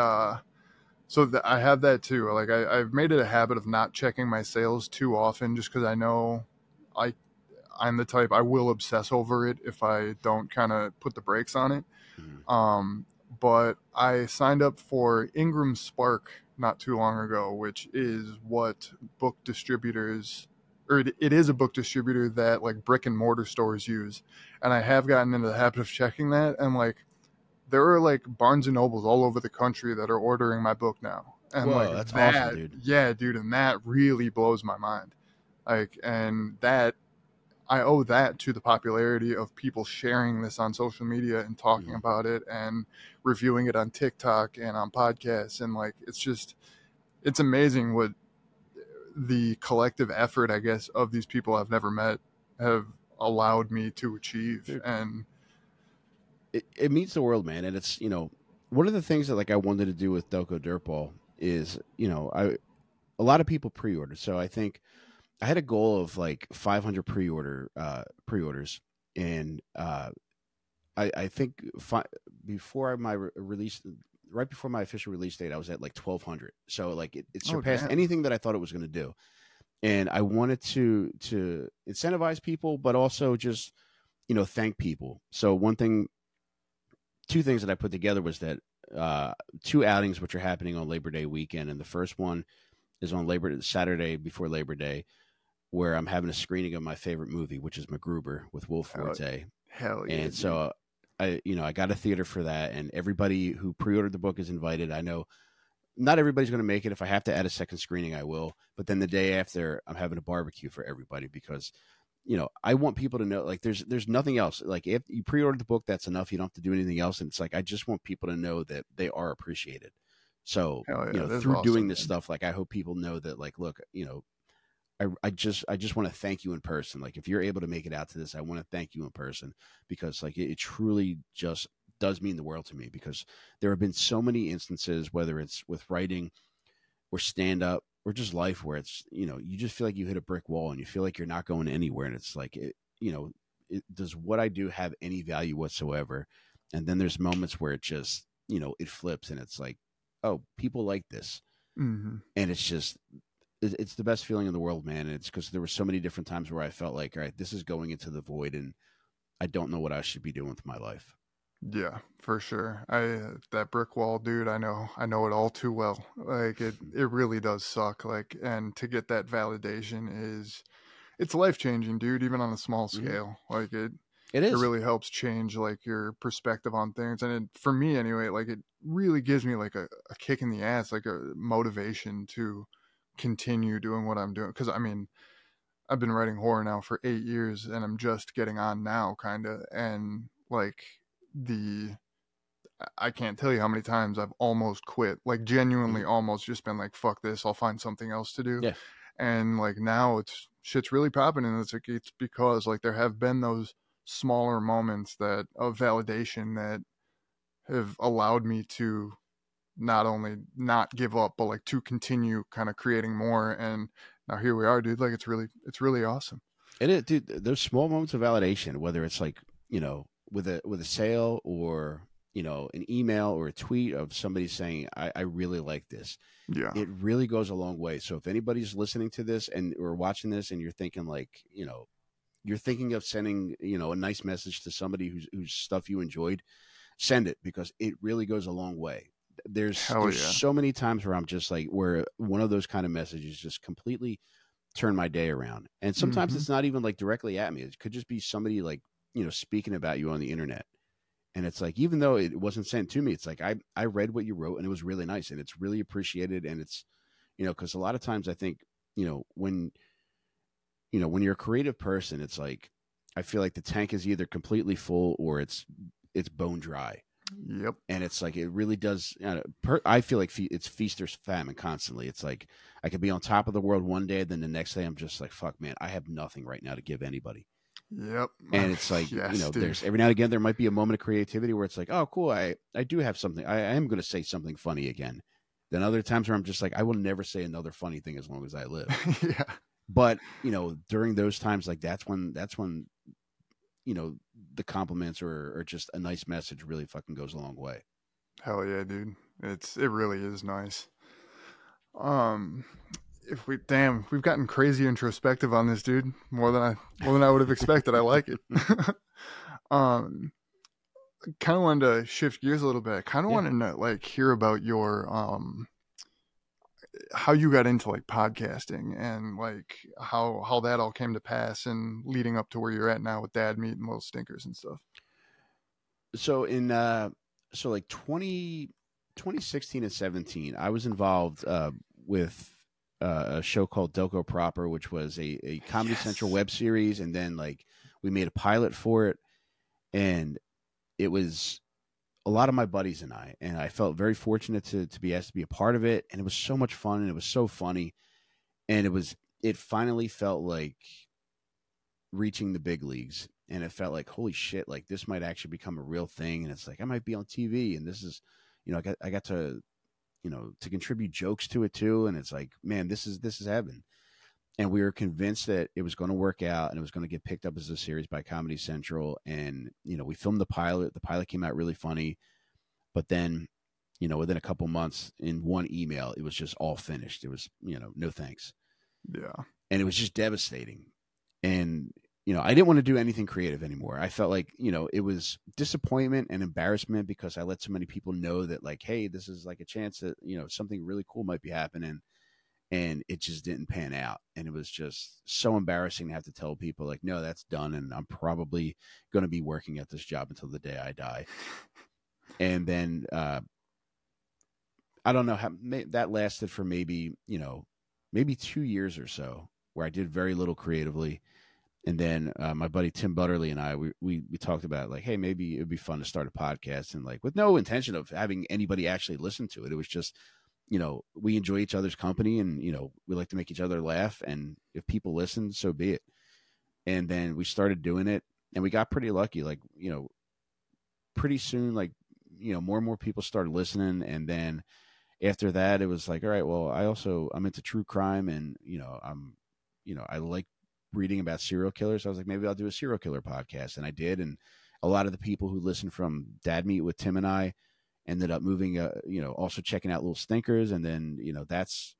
I have that too. Like, I've made it a habit of not checking my sales too often, just because I know I I'm the type I will obsess over it if I don't kind of put the brakes on it. Mhm. Um, but I signed up for Ingram Spark not too long ago, which is what book distributors, or it is a book distributor that like brick and mortar stores use. And I have gotten into the habit of checking that, and like there are like Barnes and Nobles all over the country that are ordering my book now. And like Whoa, that's awesome, that, dude. yeah, dude, and that really blows my mind. Like, and that I owe that to the popularity of people sharing this on social media and talking Mhm. about it and reviewing it on TikTok and on podcasts. And like, it's amazing what the collective effort, I guess, of these people I've never met have allowed me to achieve. Dude, And it means the world, man. And it's, one of the things that like I wanted to do with Delco Dirtball is, a lot of people pre-ordered. So I think I had a goal of like 500 pre-orders, and I think before my release, right before my official release date, I was at like 1,200. So like it oh, surpassed damn. anything that I thought it was going to do. And I wanted to incentivize people, but also just thank people. So two things that I put together was that two outings which are happening on Labor Day weekend, and the first one is on Saturday before Labor Day, where I'm having a screening of my favorite movie, which is MacGruber with Will Hell, Forte. hell yeah, And dude. so I got a theater for that, and everybody who pre-ordered the book is invited. I know not everybody's going to make it. If I have to add a second screening, I will. But then the day after, I'm having a barbecue for everybody because I want people to know like there's nothing else. Like if you pre-ordered the book, that's enough. You don't have to do anything else. And it's like I just want people to know that they are appreciated. So Hell yeah, that's through doing awesome, this man. stuff, like I hope people know that like look, I just want to thank you in person. Like if you're able to make it out to this, I want to thank you in person because like it truly just does mean the world to me because there have been so many instances, whether it's with writing or stand up or just life where it's, you just feel like you hit a brick wall and you feel like you're not going anywhere. And it's like, does what I do have any value whatsoever? And then there's moments where it just, it flips and it's like, oh, people like this. Hmm. And it's just, it's the best feeling in the world, man. And it's because there were so many different times where I felt like, all right, this is going into the void and I don't know what I should be doing with my life. Yeah, for sure. That brick wall, dude. I know it all too well. Like it really does suck. Like, and to get that validation it's life changing, dude. Even on a small Mm-hmm. scale, like It it is. really helps change like your perspective on things. And for me anyway, like it really gives me like a kick in the ass, like a motivation to continue doing what I'm doing. Because I mean, I've been writing horror now for 8 years, and I'm just getting on now, kind of, and like the I can't tell you how many times I've almost quit, like genuinely Mhm. almost just been like, fuck this, I'll find something else to do. Yeah. And like now shit's really popping, and it's because like there have been those smaller moments that of validation that have allowed me to not only not give up, but like to continue kind of creating more. And now here we are, dude. Like it's really awesome. It is, dude. Those small moments of validation, whether it's like, with a sale, or an email or a tweet of somebody saying, I really like this. Yeah. It really goes a long way. So if anybody's listening to this and or watching this, and you're thinking like, you're thinking of sending, a nice message to somebody whose stuff you enjoyed, send it, because it really goes a long way. Hell There's yeah. so many times where I'm just like, where one of those kind of messages just completely turn my day around. And sometimes Mm-hmm. it's not even like directly at me. It could just be somebody like, speaking about you on the internet. And it's like, even though it wasn't sent to me, it's like, I read what you wrote, and it was really nice, and it's really appreciated. And it's, because a lot of times I think, when, when you're a creative person, it's like, I feel like the tank is either completely full or it's bone dry. Yep. And it's like, it really does. I feel like it's feast or famine constantly. It's like, I could be on top of the world one day, then the next day I'm just like, fuck, man, I have nothing right now to give anybody. Yep. And it's like, Yes, dude. there's every now and again there might be a moment of creativity where it's like, oh, cool, I do have something. I am going to say something funny again. Then other times where I'm just like, I will never say another funny thing as long as I live. Yeah. But during those times, like that's when the compliments or just a nice message really fucking goes a long way. Hell yeah, dude. It really is nice. Um if we've gotten crazy introspective on this, dude. More than I would have expected. I like it. um Kind of wanted to shift gears a little bit. I kind of Yeah. wanted to like hear about your how you got into like podcasting, and like how that all came to pass and leading up to where you're at now with Dad Meat and Little Stinkers and stuff. So like 2016 and 17, I was involved with a show called Delco Proper, which was a Comedy Central Yes. web series, and then like we made a pilot for it, and it was a lot of my buddies and I felt very fortunate to be asked to be a part of it, and it was so much fun, and it was so funny, and it finally felt like reaching the big leagues, and it felt like, holy shit, like this might actually become a real thing. And it's like, I might be on TV, and this is, I got to, to contribute jokes to it too. And it's like, man, this is heaven. And we were convinced that it was going to work out, and it was going to get picked up as a series by Comedy Central. And, we filmed the pilot. The pilot came out really funny, but then, within a couple months, in one email, it was just all finished. It was, no thanks. Yeah. And it was just devastating. And, I didn't want to do anything creative anymore. I felt like, it was disappointment and embarrassment because I let so many people know that, like, hey, this is like a chance that, something really cool might be happening. And it just didn't pan out. And it was just so embarrassing to have to tell people, like, no, that's done. And I'm probably going to be working at this job until the day I die. And then, I don't know how that lasted for maybe 2 years or so, where I did very little creatively. And then my buddy Tim Butterly and I, we talked about, like, hey, maybe it would be fun to start a podcast, and like with no intention of having anybody actually listen to it. It was just, we enjoy each other's company, and, we like to make each other laugh. And if people listen, so be it. And then we started doing it, and we got pretty lucky. Like, pretty soon, like, more and more people started listening. And then after that, it was like, all right, well, I'm into true crime, and, I like reading about serial killers. I was like, maybe I'll do a serial killer podcast. And I did. And a lot of the people who listened from Dad Meat with Tim and I ended up moving, also checking out Little Stinkers. And then, that's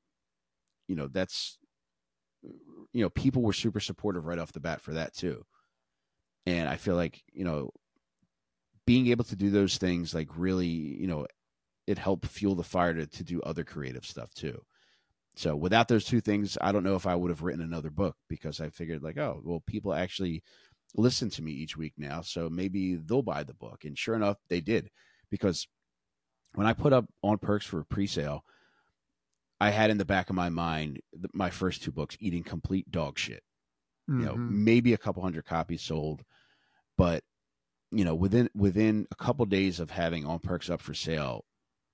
people were super supportive right off the bat for that too. And I feel like, being able to do those things, like, really, it helped fuel the fire to do other creative stuff too. So without those two things, I don't know if I would have written another book, because I figured, like, oh, well, people actually listen to me each week now, so maybe they'll buy the book. And sure enough, they did, because when I put up On Perks for a pre-sale, I had in the back of my mind my first two books eating complete dog shit. Mm-hmm. Maybe a couple hundred copies sold, but within a couple days of having On Perks up for sale,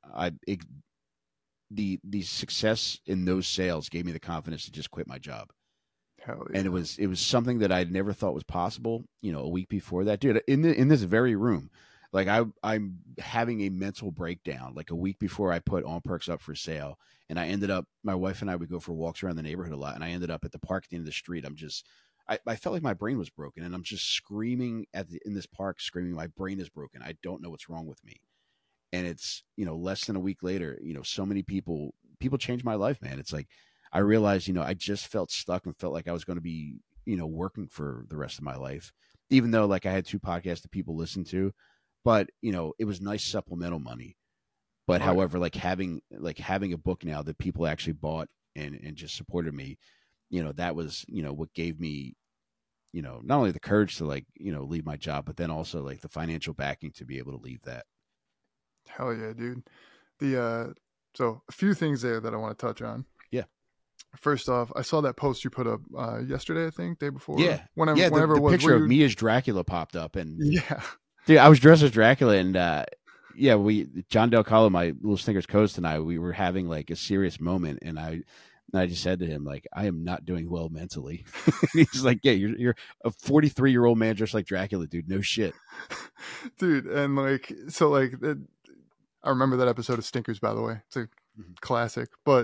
the success in those sales gave me the confidence to just quit my job. Hell yeah. And it was something that I'd never thought was possible. A week before that, dude, in this very room, like I'm having a mental breakdown. Like a week before I put On Perks up for sale, and I ended up, my wife and I would go for walks around the neighborhood a lot, and I ended up at the park at the end of the street. I felt like my brain was broken, and I'm just screaming in this park, screaming, my brain is broken. I don't know what's wrong with me. And it's, less than a week later, so many people changed my life, man. It's like, I realized, I just felt stuck and felt like I was going to be, working for the rest of my life, even though like I had 2 podcasts that people listened to, but it was nice supplemental money. But however, like having a book now that people actually bought and just supported me, that was, what gave me, not only the courage to like, leave my job, but then also like the financial backing to be able to leave that. Hell yeah, dude. So a few things there that I want to touch on. Yeah. First off, I saw that post you put up yesterday, I think, day before. Yeah. Whenever the it was. picture of me as Dracula popped up, and yeah, dude, I was dressed as Dracula, and John Del Calo, my Little Stinkers co-host, and we were having like a serious moment, and I just said to him, like, I am not doing well mentally. He's like, yeah, you're a 43-year-old man dressed like Dracula, dude. No shit, dude. And like, so like, I remember that episode of Stinkers, by the way. It's a classic. But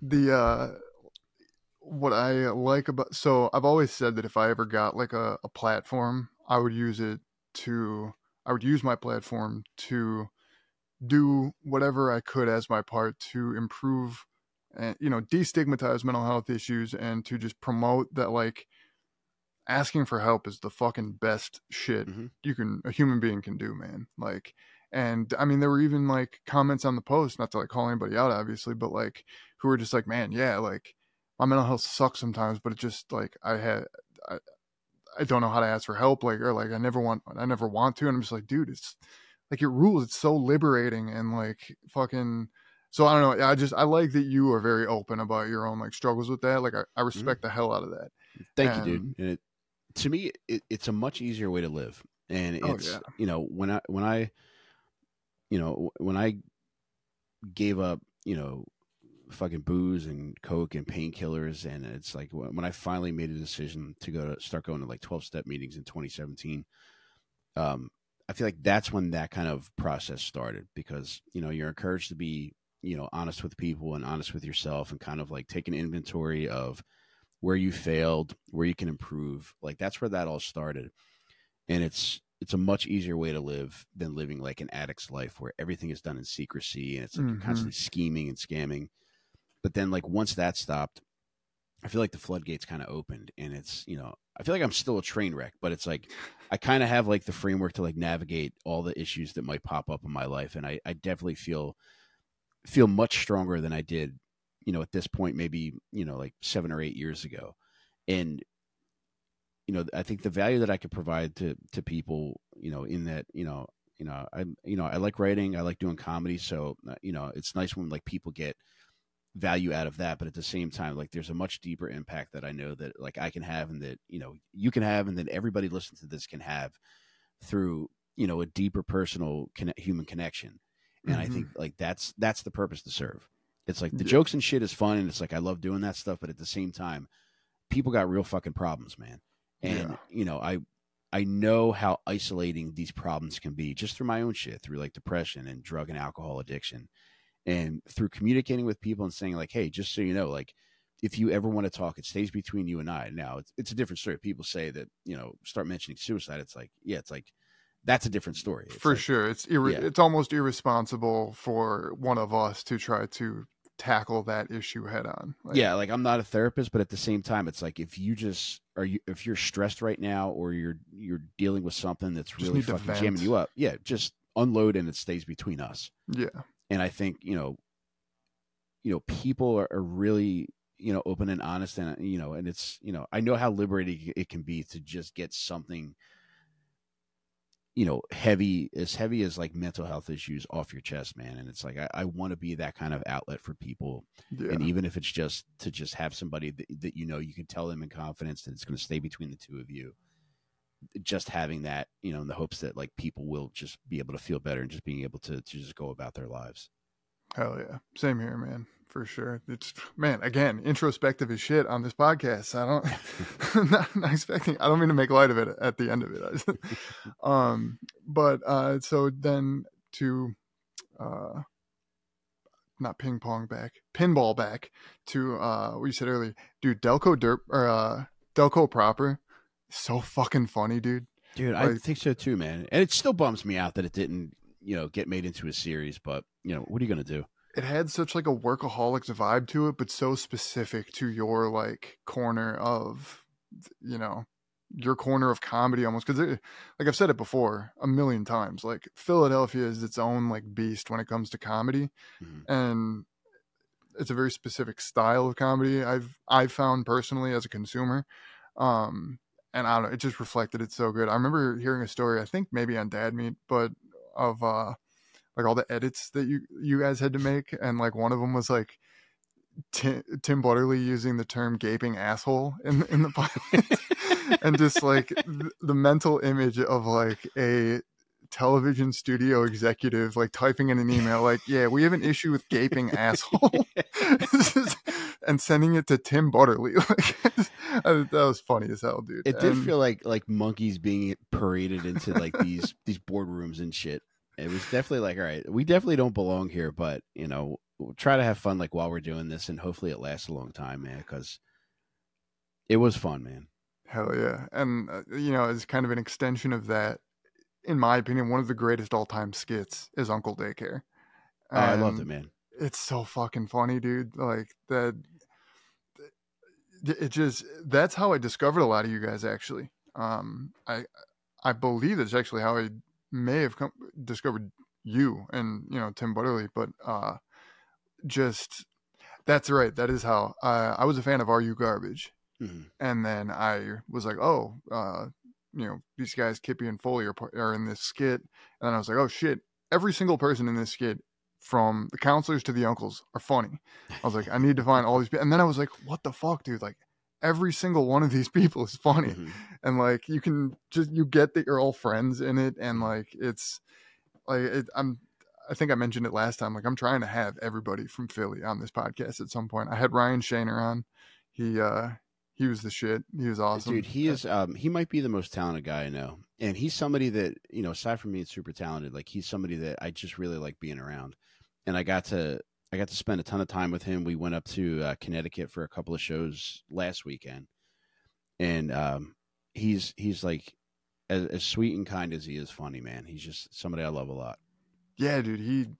what I like about, so I've always said that if I ever got like a platform, I would use my platform to do whatever I could as my part to improve and, destigmatize mental health issues, and to just promote that, like, asking for help is the fucking best shit a human being can do, man. Like, and I mean, there were even like comments on the post, not to like call anybody out, obviously, but like, who were just like, man, yeah, like my mental health sucks sometimes, but it's just like, I don't know how to ask for help. Like, or like, I never want to. And I'm just like, dude, it's like, it rules. It's so liberating. And like, fucking, so I don't know. I like that you are very open about your own like struggles with that. Like, I respect the hell out of that. Thank you, dude. And to me, it's a much easier way to live. And it's, when I gave up, fucking booze and coke and painkillers, and it's like when I finally made a decision to start going to like 12-step meetings in 2017, I feel like that's when that kind of process started, because you're encouraged to be honest with people and honest with yourself, and kind of like take an inventory of where you failed, where you can improve. Like, that's where that all started. And it's a much easier way to live than living like an addict's life, where everything is done in secrecy, and it's like you're constantly scheming and scamming. But then like once that stopped, I feel like the floodgates kind of opened, and it's, I feel like I'm still a train wreck, but it's like, I kind of have like the framework to like navigate all the issues that might pop up in my life. And I definitely feel much stronger than I did, at this point, maybe, like 7 or 8 years ago. And, I think the value that I could provide to people, in that, I like writing, I like doing comedy. So, it's nice when like people get value out of that, but at the same time, like, there's a much deeper impact that I know that like I can have, and that, you can have, and that everybody listening to this can have through, a deeper personal human connection. And I think like that's the purpose to serve. It's like the jokes and shit is fun, and it's like, I love doing that stuff, but at the same time, people got real fucking problems, man. And I know how isolating these problems can be, just through my own shit, through like depression and drug and alcohol addiction. And through communicating with people and saying like, hey, just so you know, like, if you ever want to talk, it stays between you and I. Now, it's a different story. People say that, start mentioning suicide. It's like, it's like, that's a different story. It's for like, sure. It's almost irresponsible for one of us to try to tackle that issue head on. Like, I'm not a therapist, but at the same time, it's like, if you're stressed right now, or you're dealing with something that's really fucking jamming you up, just unload, and it stays between us. Yeah. And I think, people are really, open and honest, and, and it's, I know how liberating it can be to just get something, heavy as like mental health issues off your chest, man. And it's like, I want to be that kind of outlet for people. Yeah. And even if it's just to have somebody that you can tell them in confidence that it's going to stay between the two of you. just having that, in the hopes that like people will just be able to feel better and just being able to just go about their lives. Hell yeah. Same here, man. For sure. It's, man, again, introspective as shit on this podcast. I don't, not expecting, I don't mean to make light of it at the end of it. I just, so then to, not ping pong back, pinball back to, what you said earlier, dude, Delco proper. So fucking funny, dude. Dude, I think so too, man. And it still bums me out that it didn't, get made into a series, but what are you going to do? It had such like a workaholics vibe to it, but so specific to your like corner of, your corner of comedy almost. Cause like I've said it before a million times, like Philadelphia is its own like beast when it comes to comedy. Mm-hmm. And it's a very specific style of comedy I've found personally as a consumer. And I don't know, it just reflected it so good. I remember hearing a story, I think maybe on Dad Meat, but of like all the edits that you guys had to make, and like one of them was like Tim Butterly using the term "gaping asshole" in the pilot, and just like the mental image of like a television studio executive like typing in an email like, yeah, we have an issue with gaping asshole, and sending it to Tim Butterly. Like, that was funny as hell, dude. It did feel like monkeys being paraded into like these boardrooms and shit. It was definitely like, all right, we definitely don't belong here, but we'll try to have fun like while we're doing this, and hopefully it lasts a long time, man, because it was fun, man. Hell yeah. And as kind of an extension of that, in my opinion, one of the greatest all-time skits is Uncle Daycare. I loved it, man. It's so fucking funny, dude. Like that. It just, that's how I discovered a lot of you guys, actually. I believe that's actually how I may have discovered you and, Tim Butterly, but just, that's right. That is how I was a fan of Are You Garbage? Mm-hmm. And then I was like, oh, these guys, Kippy and Foley are in this skit. And then I was like, oh shit, every single person in this skit, from the counselors to the uncles, are funny. I was like, I need to find all these people. And then I was like, what the fuck, dude? Like, every single one of these people is funny. Mm-hmm. And like, you get that you're all friends in it. And like, it's like, I think I mentioned it last time. Like, I'm trying to have everybody from Philly on this podcast at some point. I had Ryan Shaner on. He was the shit. He was awesome. Dude, he is, he might be the most talented guy I know. And he's somebody that, aside from being super talented, like he's somebody that I just really like being around. And I got to spend a ton of time with him. We went up to Connecticut for a couple of shows last weekend. And he's like as sweet and kind as he is funny, man. He's just somebody I love a lot. Yeah, dude.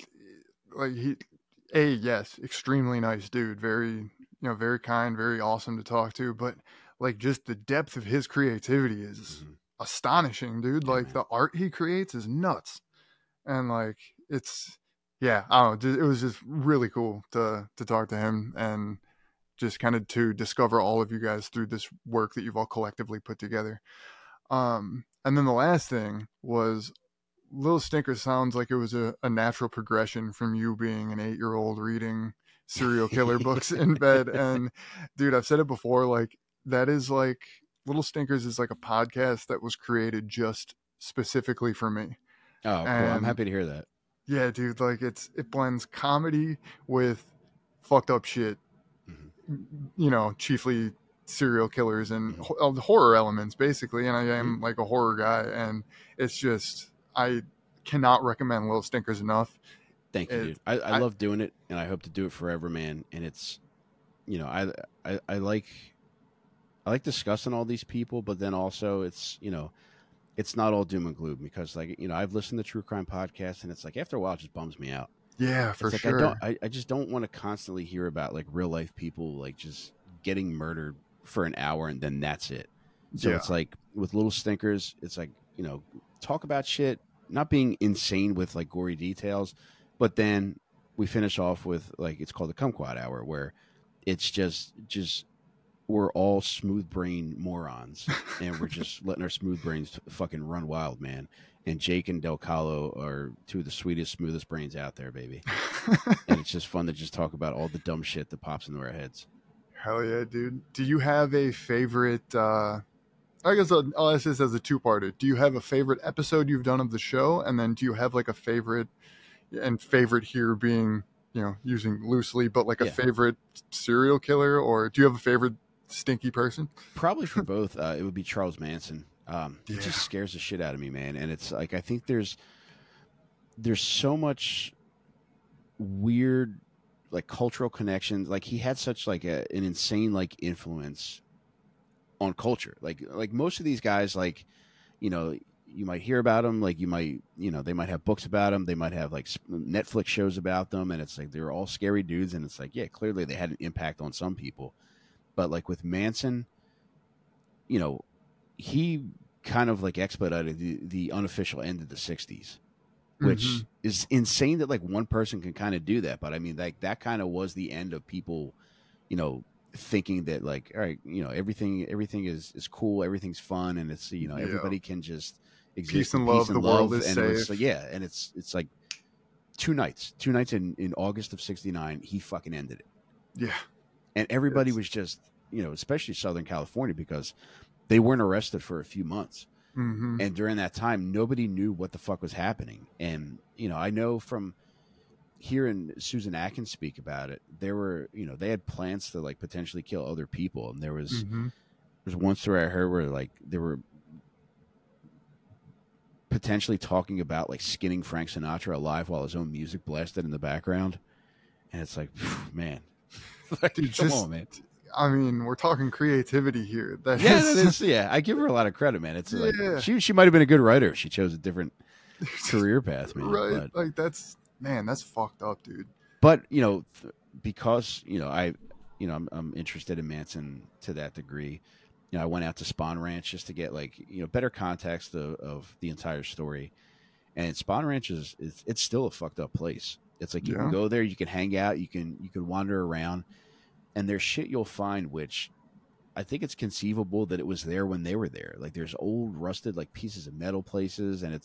Yes, extremely nice dude. Very, very kind, very awesome to talk to. But like, just the depth of his creativity is astonishing, dude. Yeah, like man. The art he creates is nuts. And like, yeah, I don't know. It was just really cool to talk to him and just kind of to discover all of you guys through this work that you've all collectively put together. And then the last thing was, Little Stinker sounds like it was a natural progression from you being an 8-year-old reading serial killer books in bed. And dude, I've said it before, like that is like, Little Stinkers is like a podcast that was created just specifically for me. Oh, cool. I'm happy to hear that. Yeah, dude, like it blends comedy with fucked up shit, chiefly serial killers and horror elements, basically. And I am like a horror guy, and it's just, I cannot recommend Little Stinkers enough. Thank you, dude. I love doing it, and I hope to do it forever, man. And it's, I like discussing all these people, but then also it's, it's not all doom and gloom, because like, I've listened to true crime podcasts, and it's like after a while it just bums me out. Yeah, for sure. I just don't want to constantly hear about like real life people like just getting murdered for an hour and then that's it. So it's like with Little Stinkers, it's like, talk about shit, not being insane with like gory details, but then we finish off with like, it's called the Kumquat Hour, where it's just we're all smooth brain morons, and we're just letting our smooth brains fucking run wild, man. And Jake and Del Calo are two of the sweetest, smoothest brains out there, baby. And it's just fun to just talk about all the dumb shit that pops into our heads. Hell yeah, dude. Do you have a favorite I guess I'll ask this as a two-parter. Do you have a favorite episode you've done of the show, and then do you have like a favorite, and favorite here being, using loosely, but like a Yeah, favorite serial killer, or do you have a favorite stinky person? probably for both. It would be Charles Manson. He Yeah. just scares the shit out of me, man. And it's like I think there's so much weird like cultural connections. Like he had such like an insane like influence on culture. Like most of these guys, like you know, you might hear about them. Like you might, they might have books about them. They might have like Netflix shows about them, and it's like they're all scary dudes. And it's like, yeah, clearly they had an impact on some people. But like with Manson, he kind of like expedited the unofficial end of the '60s, Mm-hmm. which is insane that like one person can kind of do that. But I mean, like that kind of was the end of people, you know, thinking that like, all right, everything is cool, everything's fun, and it's Yeah. everybody can just Peace exist in and peace love. and The world love. is And it was like, safe. yeah, and it's like two nights in August of '69, he fucking ended it, Yeah. and everybody It's. was just especially Southern California because they weren't arrested for a few months. Mm-hmm. And during that time, nobody knew what the fuck was happening. And, I know from hearing Susan Atkins speak about it, there were, they had plans to like potentially kill other people. And Mm-hmm. there's one story I heard where like they were potentially talking about like skinning Frank Sinatra alive while his own music blasted in the background. And it's like, man, like, Dude, come just. on, man. I mean, we're talking creativity here. That Yeah, is it's, just. yeah. I give her a lot of credit, man. It's like Yeah. she might have been a good writer if she chose a different career path, man. Right. But Like that's. Man, that's fucked up, dude. but because I'm interested in Manson to that degree. I went out to Spawn Ranch just to get like better context of the entire story. And Spawn Ranch it's still a fucked up place. It's like you can Yeah. go there, you can hang out, you can wander around, and there's shit you'll find which I think it's conceivable that it was there when they were there. Like there's old rusted like pieces of metal places, and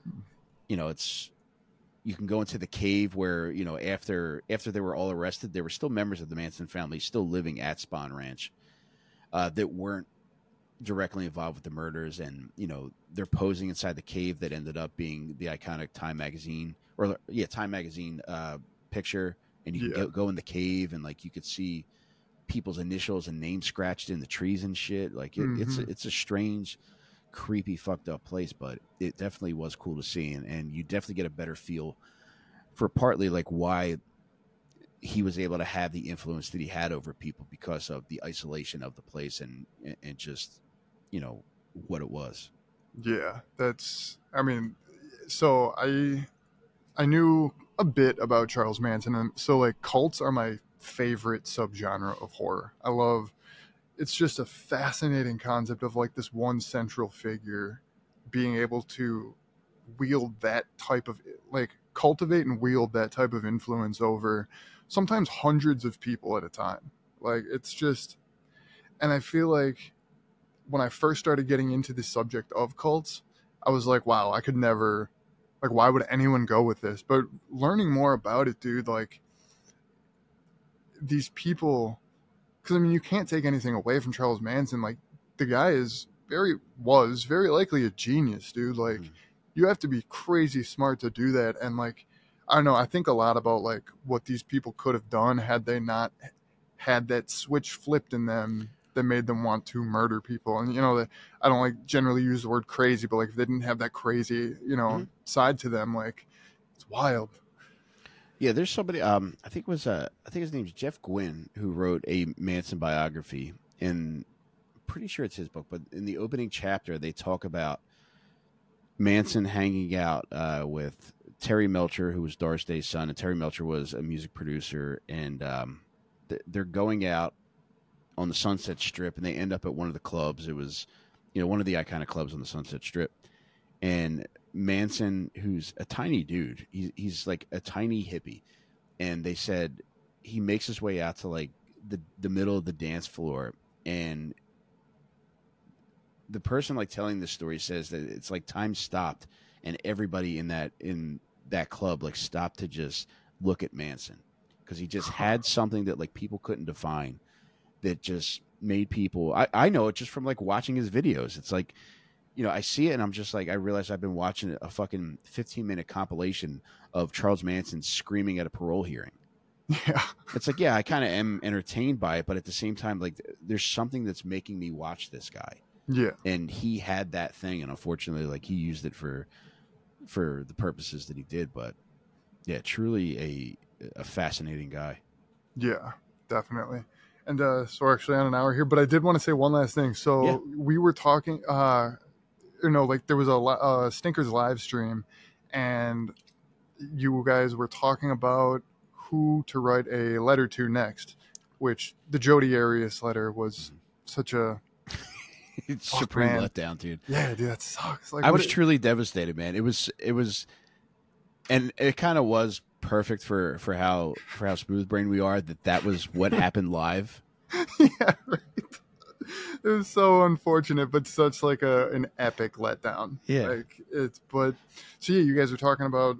it's you can go into the cave where after they were all arrested, there were still members of the Manson family still living at Spawn Ranch that weren't directly involved with the murders, and they're posing inside the cave that ended up being the iconic Time magazine Time magazine picture, and you Yeah. can go in the cave and like you could see people's initials and names scratched in the trees and shit. Like Mm-hmm. it's a strange, creepy, fucked up place, but it definitely was cool to see, and you definitely get a better feel for partly like why he was able to have the influence that he had over people because of the isolation of the place and just what it was. Yeah. That's. I mean, so I knew a bit about Charles Manson, and so like cults are my favorite subgenre of horror. I love. It's just a fascinating concept of like this one central figure being able to wield that type of, like, cultivate and wield that type of influence over sometimes hundreds of people at a time. Like it's just, and I feel like when I first started getting into the subject of cults, I was like, wow, I could never, like, why would anyone go with this? But learning more about it, dude, like these people, because I mean, you can't take anything away from Charles Manson. Like the guy was very likely a genius, dude. Like Mhm. you have to be crazy smart to do that. And like, I don't know, I think a lot about like what these people could have done had they not had that switch flipped in them that made them want to murder people. And that I don't like generally use the word crazy, but like if they didn't have that crazy, Mhm. side to them, like it's wild. Yeah, there's somebody. I think his name's Jeff Gwynne, who wrote a Manson biography, and I'm pretty sure it's his book. But in the opening chapter, they talk about Manson hanging out with Terry Melcher, who was Doris Day's son, and Terry Melcher was a music producer, and they're going out on the Sunset Strip, and they end up at one of the clubs. It was, one of the iconic clubs on the Sunset Strip, and Manson, who's a tiny dude, he's like a tiny hippie, and they said he makes his way out to like the middle of the dance floor, and the person like telling this story says that it's like time stopped, and everybody in that club like stopped to just look at Manson because he just had something that like people couldn't define that just made people. I know it just from like watching his videos. It's like, you know, I see it and I'm just like, I realize I've been watching a fucking 15-minute compilation of Charles Manson screaming at a parole hearing. Yeah. It's like, yeah, I kind of am entertained by it, but at the same time, like, there's something that's making me watch this guy. Yeah. And he had that thing, and unfortunately, like, he used it for the purposes that he did. But yeah, truly a fascinating guy. Yeah, definitely. And so we're actually on an hour here, but I did want to say one last thing. So we were talking, like there was a Stinkers live stream, and you guys were talking about who to write a letter to next, which the Jodi Arias letter was such a supreme letdown, dude. Yeah, dude, that sucks. Like, I was truly devastated, man. It was, and it kind of was perfect for how smooth brain we are. That was what happened live. Yeah, right. It was so unfortunate, but such like an epic letdown. Yeah. Like so yeah, you guys were talking about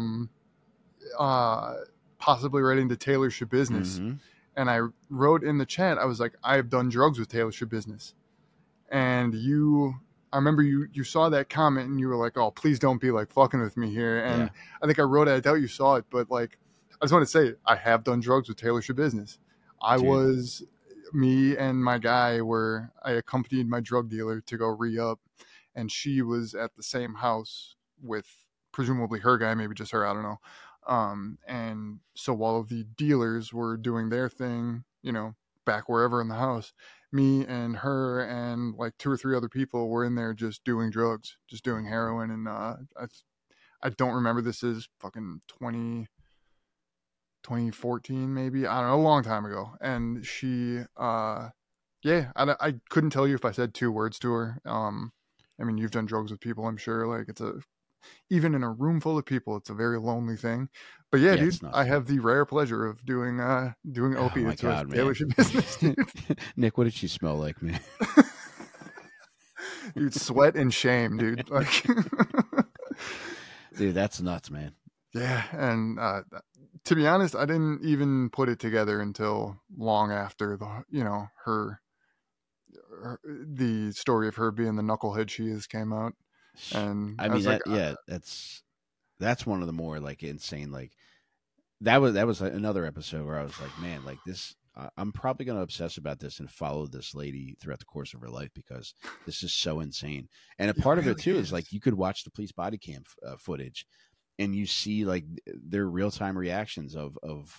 possibly writing to Taylor Schabusiness. Mm-hmm. And I wrote in the chat, I was like, I have done drugs with Taylor Schabusiness. And I remember you saw that comment and you were like, oh, please don't be like fucking with me here. And I think I wrote it, I doubt you saw it, but like, I just want to say, I have done drugs with Taylor Schabusiness. Me and my guy I accompanied my drug dealer to go re-up, and she was at the same house with presumably her guy, maybe just her, I don't know. And so while the dealers were doing their thing, you know, back wherever in the house, me and her and like 2 or 3 other people were in there just doing drugs, just doing heroin. And I don't remember, this is fucking 2014 maybe, I don't know, a long time ago. And she I couldn't tell you if I said 2 words to her. I mean, you've done drugs with people, I'm sure. Like, even in a room full of people, it's a very lonely thing. But yeah, dude, I have the rare pleasure of doing opiates with Taylor Schabusiness. Nick, what did she smell like, man? Dude, sweat and shame, dude. Like, dude, that's nuts, man. Yeah, and to be honest, I didn't even put it together until long after the story of her being the knucklehead she is came out. And I mean, that's one of the more like insane, like that was another episode where I was like, man, like this, I'm probably going to obsess about this and follow this lady throughout the course of her life, because this is so insane. And a part of it too is like, you could watch the police body cam footage, and you see like their real-time reactions of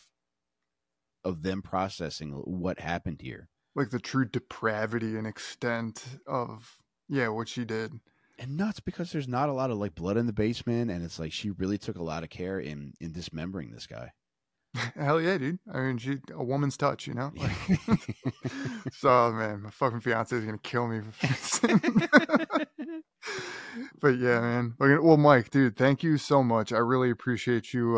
them processing what happened here. Like the true depravity and extent of, what she did. And nuts, because there's not a lot of like blood in the basement, and it's like she really took a lot of care in dismembering this guy. Hell yeah, dude. I mean, a woman's touch, you know? Like, so, man, my fucking fiance is going to kill me. But yeah, man. Well, Mike, dude, thank you so much. I really appreciate you.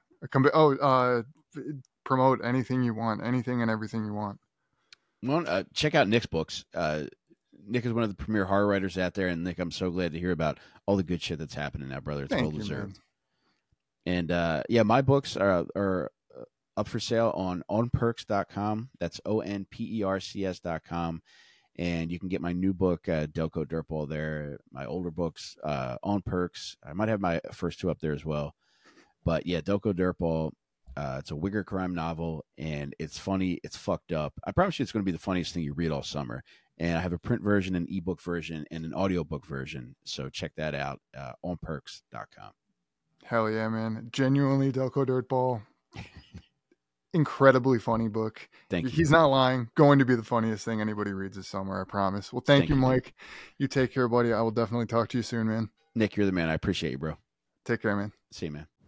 Promote anything you want, anything and everything you want. Well, check out Nick's books. Nick is one of the premier horror writers out there, and Nick, I'm so glad to hear about all the good shit that's happening now, brother. It's well deserved. Man. And my books are up for sale on onperks.com. That's onpercs.com. And you can get my new book, Delco Dirtball, there. My older books, On Perks. I might have my first 2 up there as well. But yeah, Delco Dirtball. It's a Wigger crime novel, and it's funny. It's fucked up. I promise you it's going to be the funniest thing you read all summer. And I have a print version, an ebook version, and an audiobook version. So check that out, onperks.com. Hell yeah, man. Genuinely, Delco Dirtball. Incredibly funny book. Thank you. He's not lying. Going to be the funniest thing anybody reads this summer, I promise. Well, thank you, Mike. You take care, buddy. I will definitely talk to you soon, man. Nick, you're the man. I appreciate you, bro. Take care, man. See you, man.